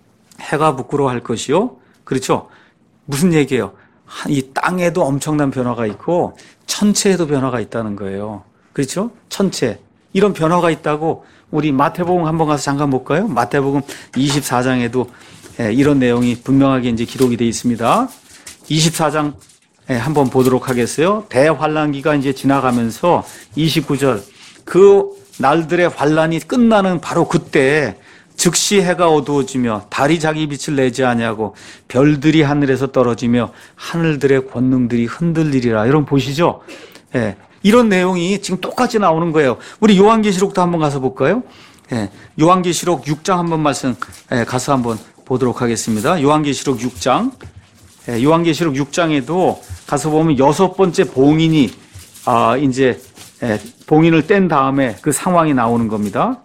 해가 부끄러워할 것이요. 그렇죠? 무슨 얘기예요? 이 땅에도 엄청난 변화가 있고 천체에도 변화가 있다는 거예요. 그렇죠? 천체. 이런 변화가 있다고 우리 마태복음 한번 가서 잠깐 볼까요? 마태복음 이십사 장에도 이런 내용이 분명하게 이제 기록이 되어 있습니다. 이십사 장 한번 보도록 하겠어요. 대환란기가 이제 지나가면서 이십구 절 그 날들의 환란이 끝나는 바로 그때 즉시 해가 어두워지며 달이 자기 빛을 내지 아니하고 별들이 하늘에서 떨어지며 하늘들의 권능들이 흔들리리라. 여러분 보시죠? 예, 이런 내용이 지금 똑같이 나오는 거예요. 우리 요한계시록도 한번 가서 볼까요? 예, 요한계시록 육 장 한번 말씀 예, 가서 한번 보도록 하겠습니다. 요한계시록 육 장 예, 요한계시록 육 장에도 가서 보면 여섯 번째 봉인이 아 이제 예, 봉인을 뗀 다음에 그 상황이 나오는 겁니다.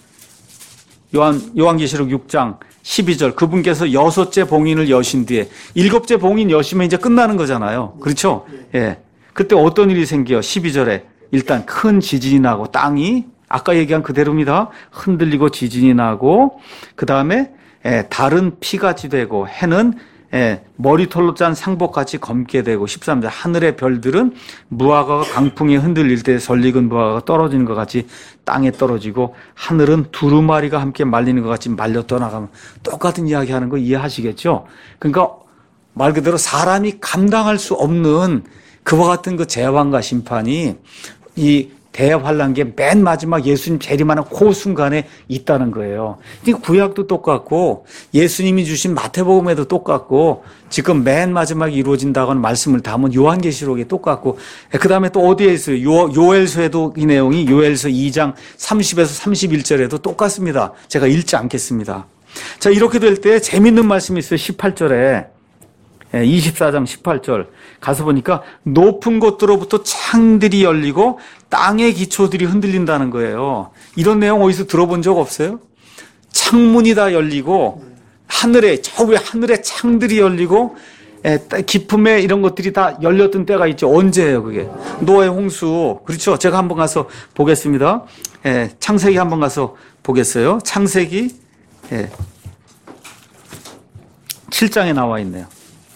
요한 요한계시록 육 장 십이 절 그분께서 여섯째 봉인을 여신 뒤에 일곱째 봉인 여시면 이제 끝나는 거잖아요. 그렇죠? 예. 그때 어떤 일이 생겨요? 십이 절에 일단 큰 지진이 나고 땅이 아까 얘기한 그대로입니다. 흔들리고 지진이 나고 그 다음에 예, 달은 피같이 되고 해는 예, 머리털로 짠 상복같이 검게 되고 십삼 절 하늘의 별들은 무화과가 강풍에 흔들릴 때 설익은 무화과가 떨어지는 것 같이 땅에 떨어지고 하늘은 두루마리가 함께 말리는 것 같이 말려 떠나가면 똑같은 이야기 하는 거 이해하시겠죠? 그러니까 말 그대로 사람이 감당할 수 없는 그와 같은 그 재앙과 심판이 이 대환란기의 맨 마지막 예수님 재림하는 그 순간에 있다는 거예요. 구약도 똑같고 예수님이 주신 마태복음에도 똑같고 지금 맨 마지막에 이루어진다고 하는 말씀을 담은 요한계시록에 똑같고 그 다음에 또 어디에 있어요? 요, 요엘서에도 이 내용이 요엘서 이 장 삼십에서 삼십일 절에도 똑같습니다. 제가 읽지 않겠습니다. 자, 이렇게 될 때 재밌는 말씀이 있어요. 십팔 절에 이십사 장 십팔 절 가서 보니까 높은 곳으로부터 창들이 열리고 땅의 기초들이 흔들린다는 거예요. 이런 내용 어디서 들어본 적 없어요? 창문이 다 열리고 하늘에 저 위에 하늘에 창들이 열리고 깊음에 이런 것들이 다 열렸던 때가 있죠. 언제예요 그게? 노아의 홍수. 그렇죠. 제가 한번 가서 보겠습니다. 창세기 한번 가서 보겠어요. 창세기 칠 장에 나와 있네요.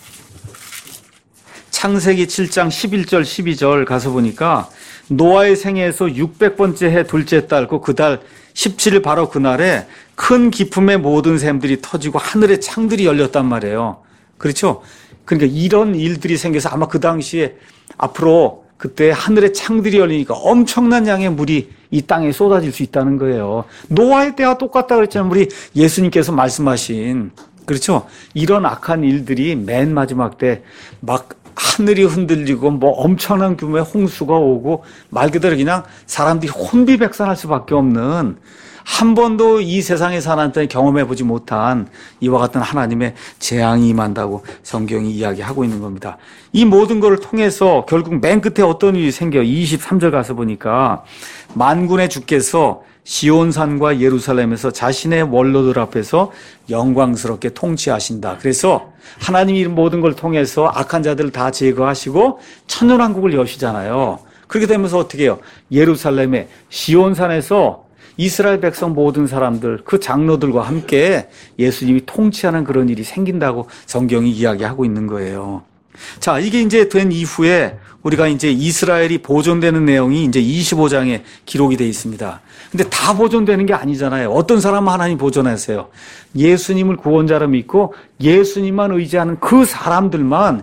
창세기 칠 장 십일 절 십이 절 가서 보니까 노아의 생애에서 육백 번째 해 둘째 달 그 달 십칠 일 바로 그날에 큰 기품의 모든 샘들이 터지고 하늘의 창들이 열렸단 말이에요. 그렇죠? 그러니까 이런 일들이 생겨서 아마 그 당시에 앞으로 그때 하늘의 창들이 열리니까 엄청난 양의 물이 이 땅에 쏟아질 수 있다는 거예요. 노아의 때와 똑같다 그랬잖아요. 우리 예수님께서 말씀하신. 그렇죠? 이런 악한 일들이 맨 마지막 때 막 하늘이 흔들리고 뭐 엄청난 규모의 홍수가 오고 말 그대로 그냥 사람들이 혼비백산할 수밖에 없는 한 번도 이 세상에 사는 때 경험해 보지 못한 이와 같은 하나님의 재앙이 임한다고 성경이 이야기하고 있는 겁니다. 이 모든 것을 통해서 결국 맨 끝에 어떤 일이 생겨요. 이십삼 절 가서 보니까 만군의 주께서 시온산과 예루살렘에서 자신의 원로들 앞에서 영광스럽게 통치하신다. 그래서 하나님이 모든 걸 통해서 악한 자들을 다 제거하시고 천년왕국을 여시잖아요. 그렇게 되면서 어떻게 해요? 예루살렘의 시온산에서 이스라엘 백성 모든 사람들, 그 장로들과 함께 예수님이 통치하는 그런 일이 생긴다고 성경이 이야기하고 있는 거예요. 자, 이게 이제 된 이후에 우리가 이제 이스라엘이 보존되는 내용이 이제 이십오 장에 기록이 되어 있습니다. 근데 다 보존되는 게 아니잖아요. 어떤 사람은 하나님 보존하세요. 예수님을 구원자로 믿고 예수님만 의지하는 그 사람들만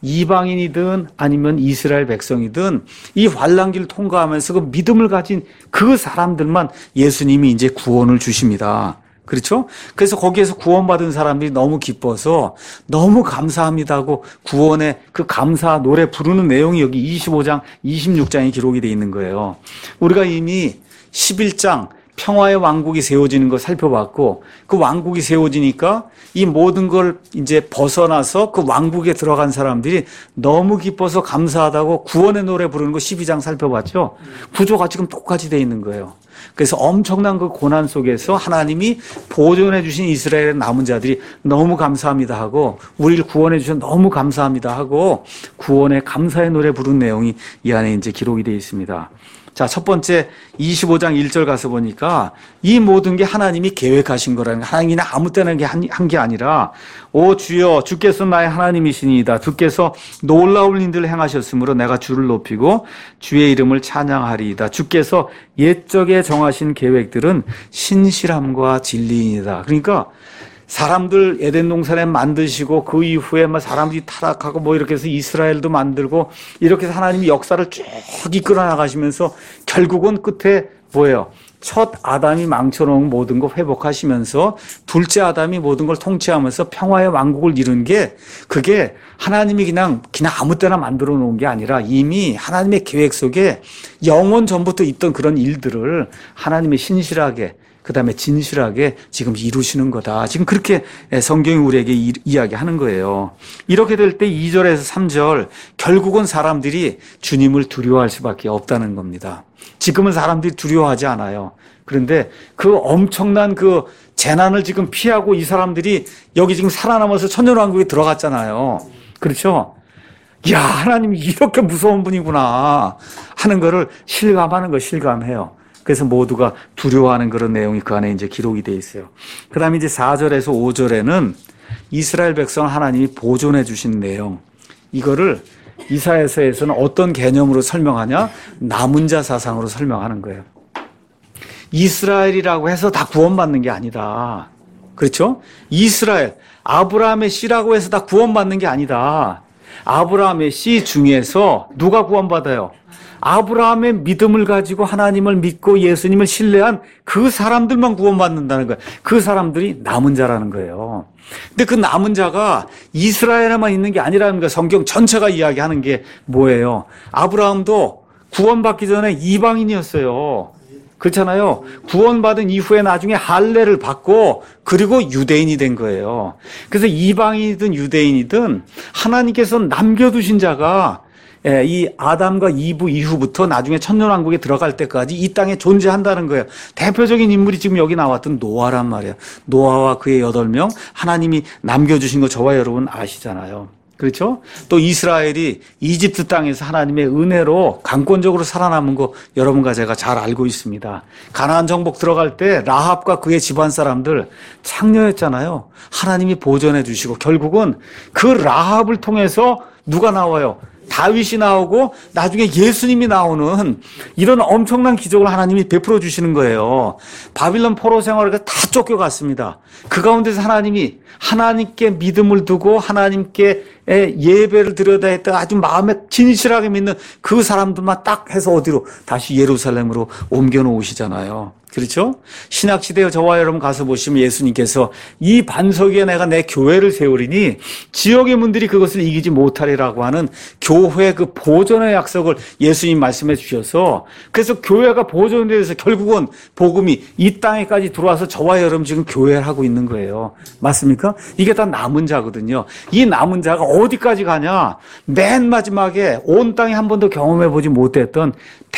이방인이든 아니면 이스라엘 백성이든 이 환난기를 통과하면서 그 믿음을 가진 그 사람들만 예수님이 이제 구원을 주십니다. 그렇죠? 그래서 거기에서 구원받은 사람들이 너무 기뻐서 너무 감사합니다 하고 구원의 그 감사 노래 부르는 내용이 여기 이십오 장, 이십육 장에 기록이 되어 있는 거예요. 우리가 이미 십일 장 평화의 왕국이 세워지는 거 살펴봤고 그 왕국이 세워지니까 이 모든 걸 이제 벗어나서 그 왕국에 들어간 사람들이 너무 기뻐서 감사하다고 구원의 노래 부르는 거 십이 장 살펴봤죠. 구조가 지금 똑같이 되어 있는 거예요. 그래서 엄청난 그 고난 속에서 하나님이 보존해 주신 이스라엘의 남은 자들이 너무 감사합니다 하고 우리를 구원해 주셔서 너무 감사합니다 하고 구원의 감사의 노래 부른 내용이 이 안에 이제 기록이 되어 있습니다. 자, 첫 번째 이십오 장 일 절 가서 보니까 이 모든 게 하나님이 계획하신 거라는 게 하나님이 아무 때나 한 게 아니라 오 주여 주께서 나의 하나님이시니이다. 주께서 놀라운 일들을 행하셨으므로 내가 주를 높이고 주의 이름을 찬양하리이다. 주께서 옛적에 정하신 계획들은 신실함과 진리이다. 그러니까 사람들 에덴 동산에 만드시고 그 이후에 막 사람들이 타락하고 뭐 이렇게 해서 이스라엘도 만들고 이렇게 해서 하나님이 역사를 쭉 이끌어 나가시면서 결국은 끝에 뭐예요? 첫 아담이 망쳐놓은 모든 걸 회복하시면서 둘째 아담이 모든 걸 통치하면서 평화의 왕국을 이룬 게 그게 하나님이 그냥 그냥 아무 때나 만들어 놓은 게 아니라 이미 하나님의 계획 속에 영원 전부터 있던 그런 일들을 하나님이 신실하게 그 다음에 진실하게 지금 이루시는 거다. 지금 그렇게 성경이 우리에게 이, 이야기하는 거예요. 이렇게 될 때 이 절에서 삼 절 결국은 사람들이 주님을 두려워할 수밖에 없다는 겁니다. 지금은 사람들이 두려워하지 않아요. 그런데 그 엄청난 그 재난을 지금 피하고 이 사람들이 여기 지금 살아남아서 천년왕국에 들어갔잖아요. 그렇죠? 야, 하나님이 이렇게 무서운 분이구나 하는 거를 실감하는 거 실감해요. 그래서 모두가 두려워하는 그런 내용이 그 안에 이제 기록이 되어 있어요. 그 다음에 이제 사 절에서 오 절에는 이스라엘 백성 하나님이 보존해 주신 내용. 이거를 이사야서에서는 어떤 개념으로 설명하냐? 남은 자 사상으로 설명하는 거예요. 이스라엘이라고 해서 다 구원받는 게 아니다. 그렇죠? 이스라엘, 아브라함의 씨라고 해서 다 구원받는 게 아니다. 아브라함의 씨 중에서 누가 구원받아요? 아브라함의 믿음을 가지고 하나님을 믿고 예수님을 신뢰한 그 사람들만 구원받는다는 거예요. 그 사람들이 남은 자라는 거예요. 근데 그 남은 자가 이스라엘에만 있는 게 아니라는 거예요. 성경 전체가 이야기하는 게 뭐예요? 아브라함도 구원받기 전에 이방인이었어요. 그렇잖아요. 구원받은 이후에 나중에 할례를 받고 그리고 유대인이 된 거예요. 그래서 이방인이든 유대인이든 하나님께서 남겨두신 자가 이 아담과 이브 이후부터 나중에 천년왕국에 들어갈 때까지 이 땅에 존재한다는 거예요. 대표적인 인물이 지금 여기 나왔던 노아란 말이에요. 노아와 그의 여덟 명 하나님이 남겨주신 거 저와 여러분 아시잖아요. 그렇죠? 또 이스라엘이 이집트 땅에서 하나님의 은혜로 강권적으로 살아남은 거 여러분과 제가 잘 알고 있습니다. 가나안 정복 들어갈 때 라합과 그의 집안 사람들 창녀였잖아요. 하나님이 보존해 주시고 결국은 그 라합을 통해서 누가 나와요? 다윗이 나오고 나중에 예수님이 나오는 이런 엄청난 기적을 하나님이 베풀어 주시는 거예요. 바빌론 포로 생활을 다 쫓겨갔습니다. 그 가운데서 하나님이 하나님께 믿음을 두고 하나님께 예배를 드려야 했던 아주 마음에 진실하게 믿는 그 사람들만 딱 해서 어디로? 다시 예루살렘으로 옮겨 놓으시잖아요. 그렇죠? 신약시대에 저와 여러분 가서 보시면 예수님께서 이 반석 위에 내가 내 교회를 세우리니 지역의 문들이 그것을 이기지 못하리라고 하는 교회 그 보존의 약속을 예수님 말씀해 주셔서 그래서 교회가 보존돼서 결국은 복음이 이 땅에까지 들어와서 저와 여러분 지금 교회를 하고 있는 거예요. 맞습니까? 이게 다 남은 자거든요. 이 남은 자가 어디까지 가냐? 맨 마지막에 온 땅에 한 번도 경험해 보지 못했던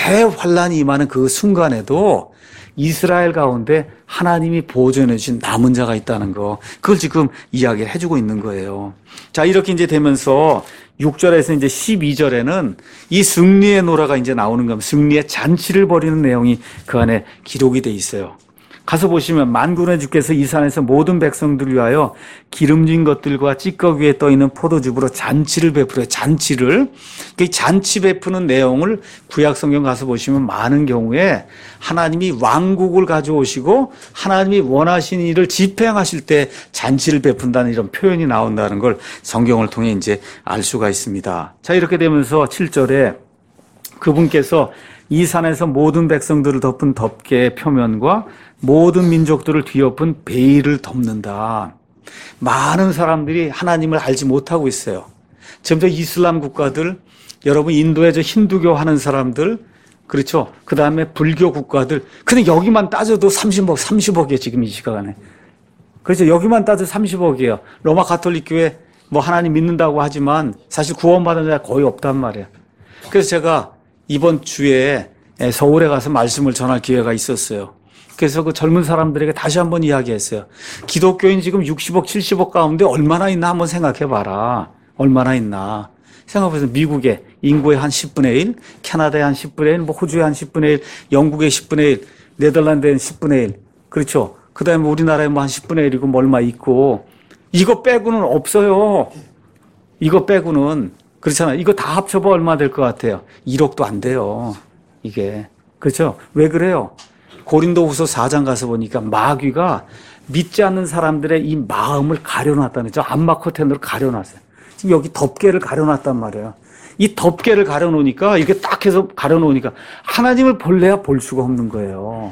대환란이 임하는 그 순간에도 이스라엘 가운데 하나님이 보존해 주신 남은 자가 있다는 거. 그걸 지금 이야기를 해주고 있는 거예요. 자, 이렇게 이제 되면서 육 절에서 이제 십이 절에는 이 승리의 노래가 이제 나오는 겁니다. 승리의 잔치를 벌이는 내용이 그 안에 기록이 돼 있어요. 가서 보시면 만군의 주께서 이 산에서 모든 백성들을 위하여 기름진 것들과 찌꺼기 위에 떠있는 포도즙으로 잔치를 베풀어요. 잔치를. 그 잔치 베푸는 내용을 구약성경 가서 보시면 많은 경우에 하나님이 왕국을 가져오시고 하나님이 원하시는 일을 집행하실 때 잔치를 베푼다는 이런 표현이 나온다는 걸 성경을 통해 이제 알 수가 있습니다. 자, 이렇게 되면서 칠 절에 그분께서 이 산에서 모든 백성들을 덮은 덮개의 표면과 모든 민족들을 뒤엎은 베일을 덮는다. 많은 사람들이 하나님을 알지 못하고 있어요. 지금 저 이슬람 국가들, 여러분 인도에 저 힌두교 하는 사람들, 그렇죠? 그 다음에 불교 국가들. 근데 여기만 따져도 삼십억, 삼십억이에요, 지금 이 시간에. 그렇죠? 여기만 따져도 삼십억이에요. 로마 가톨릭 교회 뭐 하나님 믿는다고 하지만 사실 구원받은 자가 거의 없단 말이에요. 그래서 제가 이번 주에 서울에 가서 말씀을 전할 기회가 있었어요. 그래서 그 젊은 사람들에게 다시 한번 이야기했어요. 기독교인 지금 육십억, 칠십억 가운데 얼마나 있나 한번 생각해 봐라. 얼마나 있나. 생각해보세요. 미국의 인구의 한 십분의 일, 캐나다의 한 십분의 일, 뭐 호주의 한 십분의 일, 영국의 십분의 일, 네덜란드의 십분의 일. 그렇죠. 그 다음에 우리나라에 뭐 한 십분의 일이고 뭐 얼마 있고. 이거 빼고는 없어요. 이거 빼고는. 그렇잖아요. 이거 다 합쳐봐 얼마 될 것 같아요? 일억도 안 돼요. 이게. 그렇죠? 왜 그래요? 고린도후서 사 장 가서 보니까 마귀가 믿지 않는 사람들의 이 마음을 가려놨다는 거죠. 암막 커튼으로 가려놨어요. 지금 여기 덮개를 가려놨단 말이에요. 이 덮개를 가려놓으니까 이렇게 딱 해서 가려놓으니까 하나님을 볼래야 볼 수가 없는 거예요.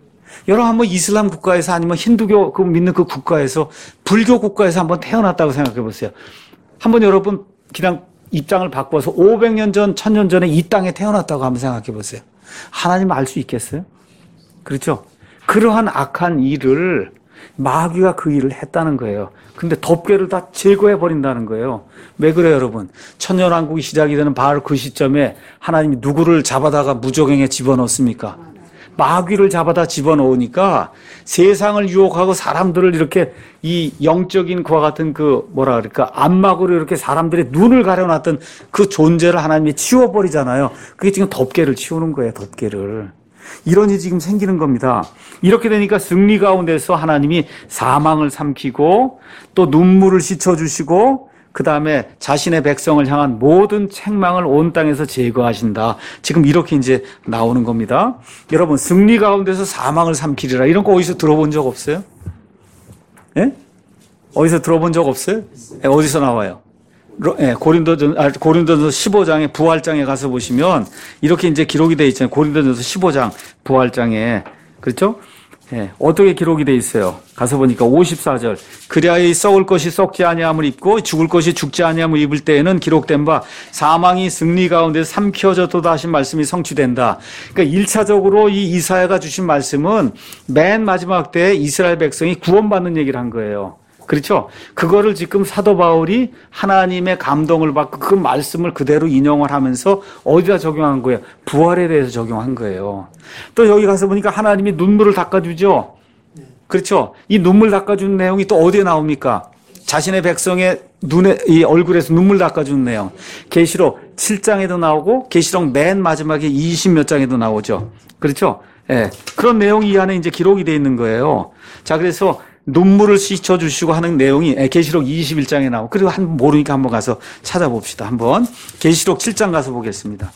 여러분 한번 이슬람 국가에서 아니면 힌두교 그 믿는 그 국가에서 불교 국가에서 한번 태어났다고 생각해 보세요. 한번 여러분 그냥 입장을 바꿔서 오백 년 전, 천 년 전에 이 땅에 태어났다고 한번 생각해 보세요. 하나님 알 수 있겠어요? 그렇죠? 그러한 악한 일을 마귀가 그 일을 했다는 거예요. 근데 덮개를 다 제거해 버린다는 거예요. 왜 그래요, 여러분? 천년왕국이 시작이 되는 바로 그 시점에 하나님이 누구를 잡아다가 무적행에 집어넣습니까? 마귀를 잡아다 집어넣으니까 세상을 유혹하고 사람들을 이렇게 이 영적인 그와 같은 그 뭐라 그럴까 안막으로 이렇게 사람들의 눈을 가려놨던 그 존재를 하나님이 치워버리잖아요. 그게 지금 덮개를 치우는 거예요. 덮개를. 이런 일이 지금 생기는 겁니다. 이렇게 되니까 승리 가운데서 하나님이 사망을 삼키고 또 눈물을 씻어주시고 그 다음에 자신의 백성을 향한 모든 책망을 온 땅에서 제거하신다. 지금 이렇게 이제 나오는 겁니다. 여러분 승리 가운데서 사망을 삼키리라 이런 거 어디서 들어본 적 없어요? 예? 어디서 들어본 적 없어요? 예, 어디서 나와요? 예, 고린도전, 아, 고린도전서 십오 장에 부활장에 가서 보시면 이렇게 이제 기록이 되어 있잖아요. 고린도전서 십오 장 부활장에. 그렇죠? 예, 어떻게 기록이 돼 있어요? 가서 보니까 오십사 절. 그리하여 썩을 것이 썩지 아니함을 입고 죽을 것이 죽지 아니함을 입을 때에는 기록된 바 사망이 승리 가운데 삼켜졌도다 하신 말씀이 성취된다. 그러니까 일 차적으로 이 이사야가 주신 말씀은 맨 마지막 때 이스라엘 백성이 구원받는 얘기를 한 거예요. 그렇죠? 그거를 지금 사도 바울이 하나님의 감동을 받고 그 말씀을 그대로 인용을 하면서 어디다 적용한 거예요? 부활에 대해서 적용한 거예요. 또 여기 가서 보니까 하나님이 눈물을 닦아주죠? 그렇죠? 이 눈물 닦아주는 내용이 또 어디에 나옵니까? 자신의 백성의 눈에, 이 얼굴에서 눈물 닦아주는 내용. 계시록 칠 장에도 나오고, 계시록 맨 마지막에 이십 몇 장에도 나오죠. 그렇죠? 예. 그런 내용이 이 안에 이제 기록이 되어 있는 거예요. 자, 그래서 눈물을 씻어주시고 하는 내용이 계시록 이십일 장에 나오고, 그리고 한 모르니까 한번 가서 찾아봅시다. 한번 계시록 칠 장 가서 보겠습니다.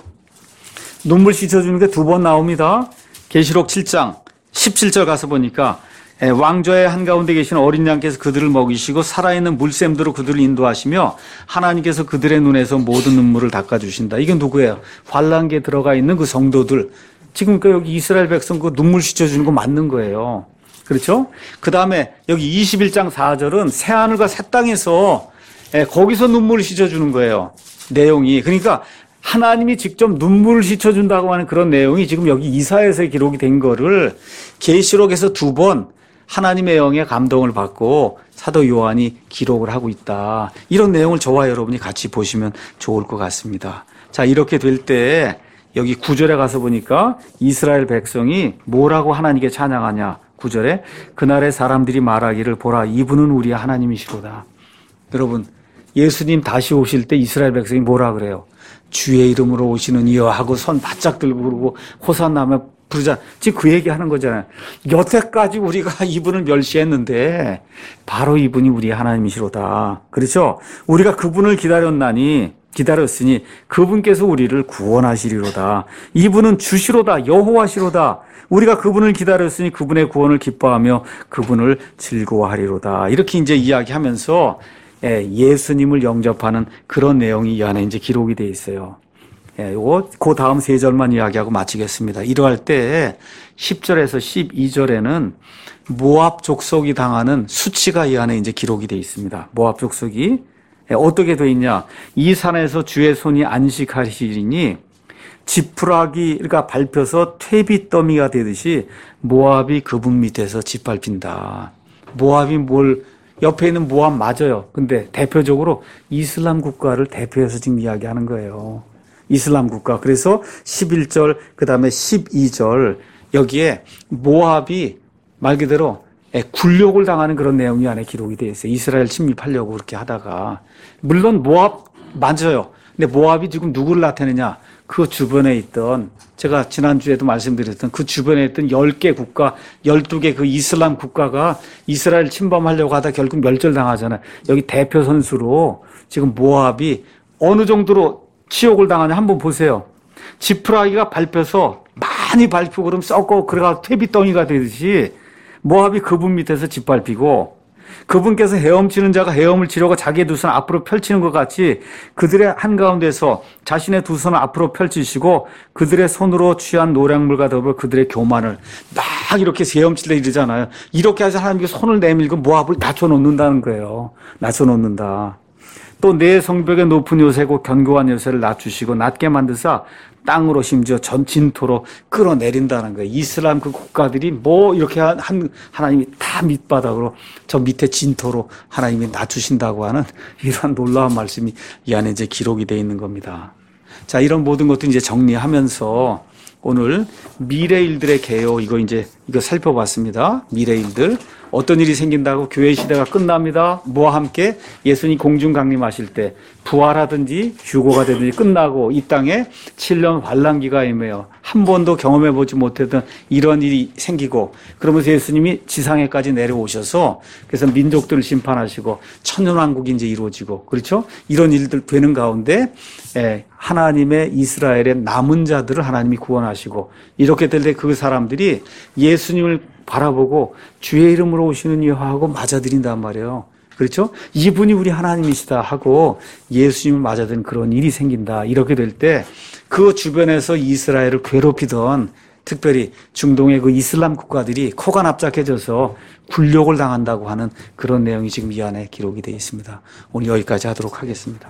눈물 씻어주는 게 두 번 나옵니다. 계시록 칠 장 십칠 절 가서 보니까 왕좌의 한가운데 계신 어린 양께서 그들을 먹이시고 살아있는 물샘대로 그들을 인도하시며 하나님께서 그들의 눈에서 모든 눈물을 닦아주신다. 이게 누구예요? 환란기에 들어가 있는 그 성도들. 지금 그 여기 이스라엘 백성 그 눈물 씻어주는 거 맞는 거예요. 그렇죠? 그 다음에 여기 이십일 장 사 절은 새하늘과 새 땅에서 거기서 눈물을 씻어주는 거예요. 내용이. 그러니까 하나님이 직접 눈물을 씻어준다고 하는 그런 내용이 지금 여기 이사야에서 기록이 된 거를 계시록에서 두 번 하나님의 영의 감동을 받고 사도 요한이 기록을 하고 있다. 이런 내용을 저와 여러분이 같이 보시면 좋을 것 같습니다. 자, 이렇게 될 때 여기 구 절에 가서 보니까 이스라엘 백성이 뭐라고 하나님께 찬양하냐. 구 절에 그날의 사람들이 말하기를 보라 이분은 우리의 하나님이시로다. 여러분 예수님 다시 오실 때 이스라엘 백성이 뭐라 그래요? 주의 이름으로 오시는 이여 하고 손 바짝 들고 그러고 호산나며 부르자. 지금 그 얘기하는 거잖아요. 여태까지 우리가 이분을 멸시했는데 바로 이분이 우리의 하나님이시로다. 그렇죠? 우리가 그분을 기다렸나니 기다렸으니 그분께서 우리를 구원하시리로다. 이분은 주시로다. 여호와시로다. 우리가 그분을 기다렸으니 그분의 구원을 기뻐하며 그분을 즐거워하리로다. 이렇게 이제 이야기하면서 예수님을 영접하는 그런 내용이 이 안에 이제 기록이 되어 있어요. 예, 요거 그 다음 세 절만 이야기하고 마치겠습니다. 이러할 때 십 절에서 십이 절에는 모압 족속이 당하는 수치가 이 안에 이제 기록이 되어 있습니다. 모압 족속이 어떻게 되어 있냐? 이 산에서 주의 손이 안식하시리니 지푸라기가 밟혀서 퇴비더미가 되듯이 모압이 그분 밑에서 짓밟힌다. 모압이 뭘 옆에 있는 모압 맞아요. 근데 대표적으로 이슬람 국가를 대표해서 지금 이야기하는 거예요. 이슬람 국가. 그래서 십일 절 그다음에 십이 절 여기에 모압이 말 그대로 굴욕을 당하는 그런 내용이 안에 기록이 되어 있어요. 이스라엘 침입하려고 그렇게 하다가. 물론 모압 맞아요. 근데 모압이 지금 누구를 나타내냐? 그 주변에 있던 제가 지난주에도 말씀드렸던 그 주변에 있던 열 개 국가, 열두 개 그 이슬람 국가가 이스라엘 침범하려고 하다 결국 멸절당하잖아요. 여기 대표 선수로 지금 모압이 어느 정도로 치욕을 당하냐 한번 보세요. 지푸라기가 밟혀서 많이 밟히고 그러면 썩고 그래가 퇴비덩이가 되듯이 모압이 그분 밑에서 짓밟히고 그분께서 헤엄치는 자가 헤엄을 치려고 자기의 두 손을 앞으로 펼치는 것 같이 그들의 한가운데서 자신의 두 손을 앞으로 펼치시고 그들의 손으로 취한 노량물과 더불어 그들의 교만을 막 이렇게 헤엄치려 이러잖아요. 이렇게 해서 하나님께서 손을 내밀고 모압을 낮춰놓는다는 거예요. 낮춰놓는다. 또 내 성벽의 높은 요새고 견고한 요새를 낮추시고 낮게 만드사 땅으로 심지어 전 진토로 끌어내린다는 거예요. 이슬람 그 국가들이 뭐 이렇게 한 하나님이 다 밑바닥으로 저 밑에 진토로 하나님이 낮추신다고 하는 이런 놀라운 말씀이 이 안에 이제 기록이 되어 있는 겁니다. 자, 이런 모든 것도 이제 정리하면서 오늘 미래 일들의 개요 이거 이제 이거 살펴봤습니다. 미래 일들. 어떤 일이 생긴다고 교회 시대가 끝납니다. 뭐와 함께 예수님 공중 강림하실 때 부활하든지 휴고가 되든지 끝나고 이 땅에 칠 년 환란기가 임해요. 한 번도 경험해 보지 못했던 이런 일이 생기고 그러면서 예수님이 지상에까지 내려오셔서 그래서 민족들을 심판하시고 천년왕국이 이제 이루어지고 그렇죠? 이런 일들 되는 가운데 하나님의 이스라엘의 남은 자들을 하나님이 구원하시고 이렇게 될 때 그 사람들이 예수님을 바라보고 주의 이름으로 오시는 여호와하고 맞아들인단 말이에요. 그렇죠? 이분이 우리 하나님이시다 하고 예수님을 맞아들인 그런 일이 생긴다. 이렇게 될 때 그 주변에서 이스라엘을 괴롭히던 특별히 중동의 그 이슬람 국가들이 코가 납작해져서 굴욕을 당한다고 하는 그런 내용이 지금 이 안에 기록이 되어 있습니다. 오늘 여기까지 하도록 하겠습니다.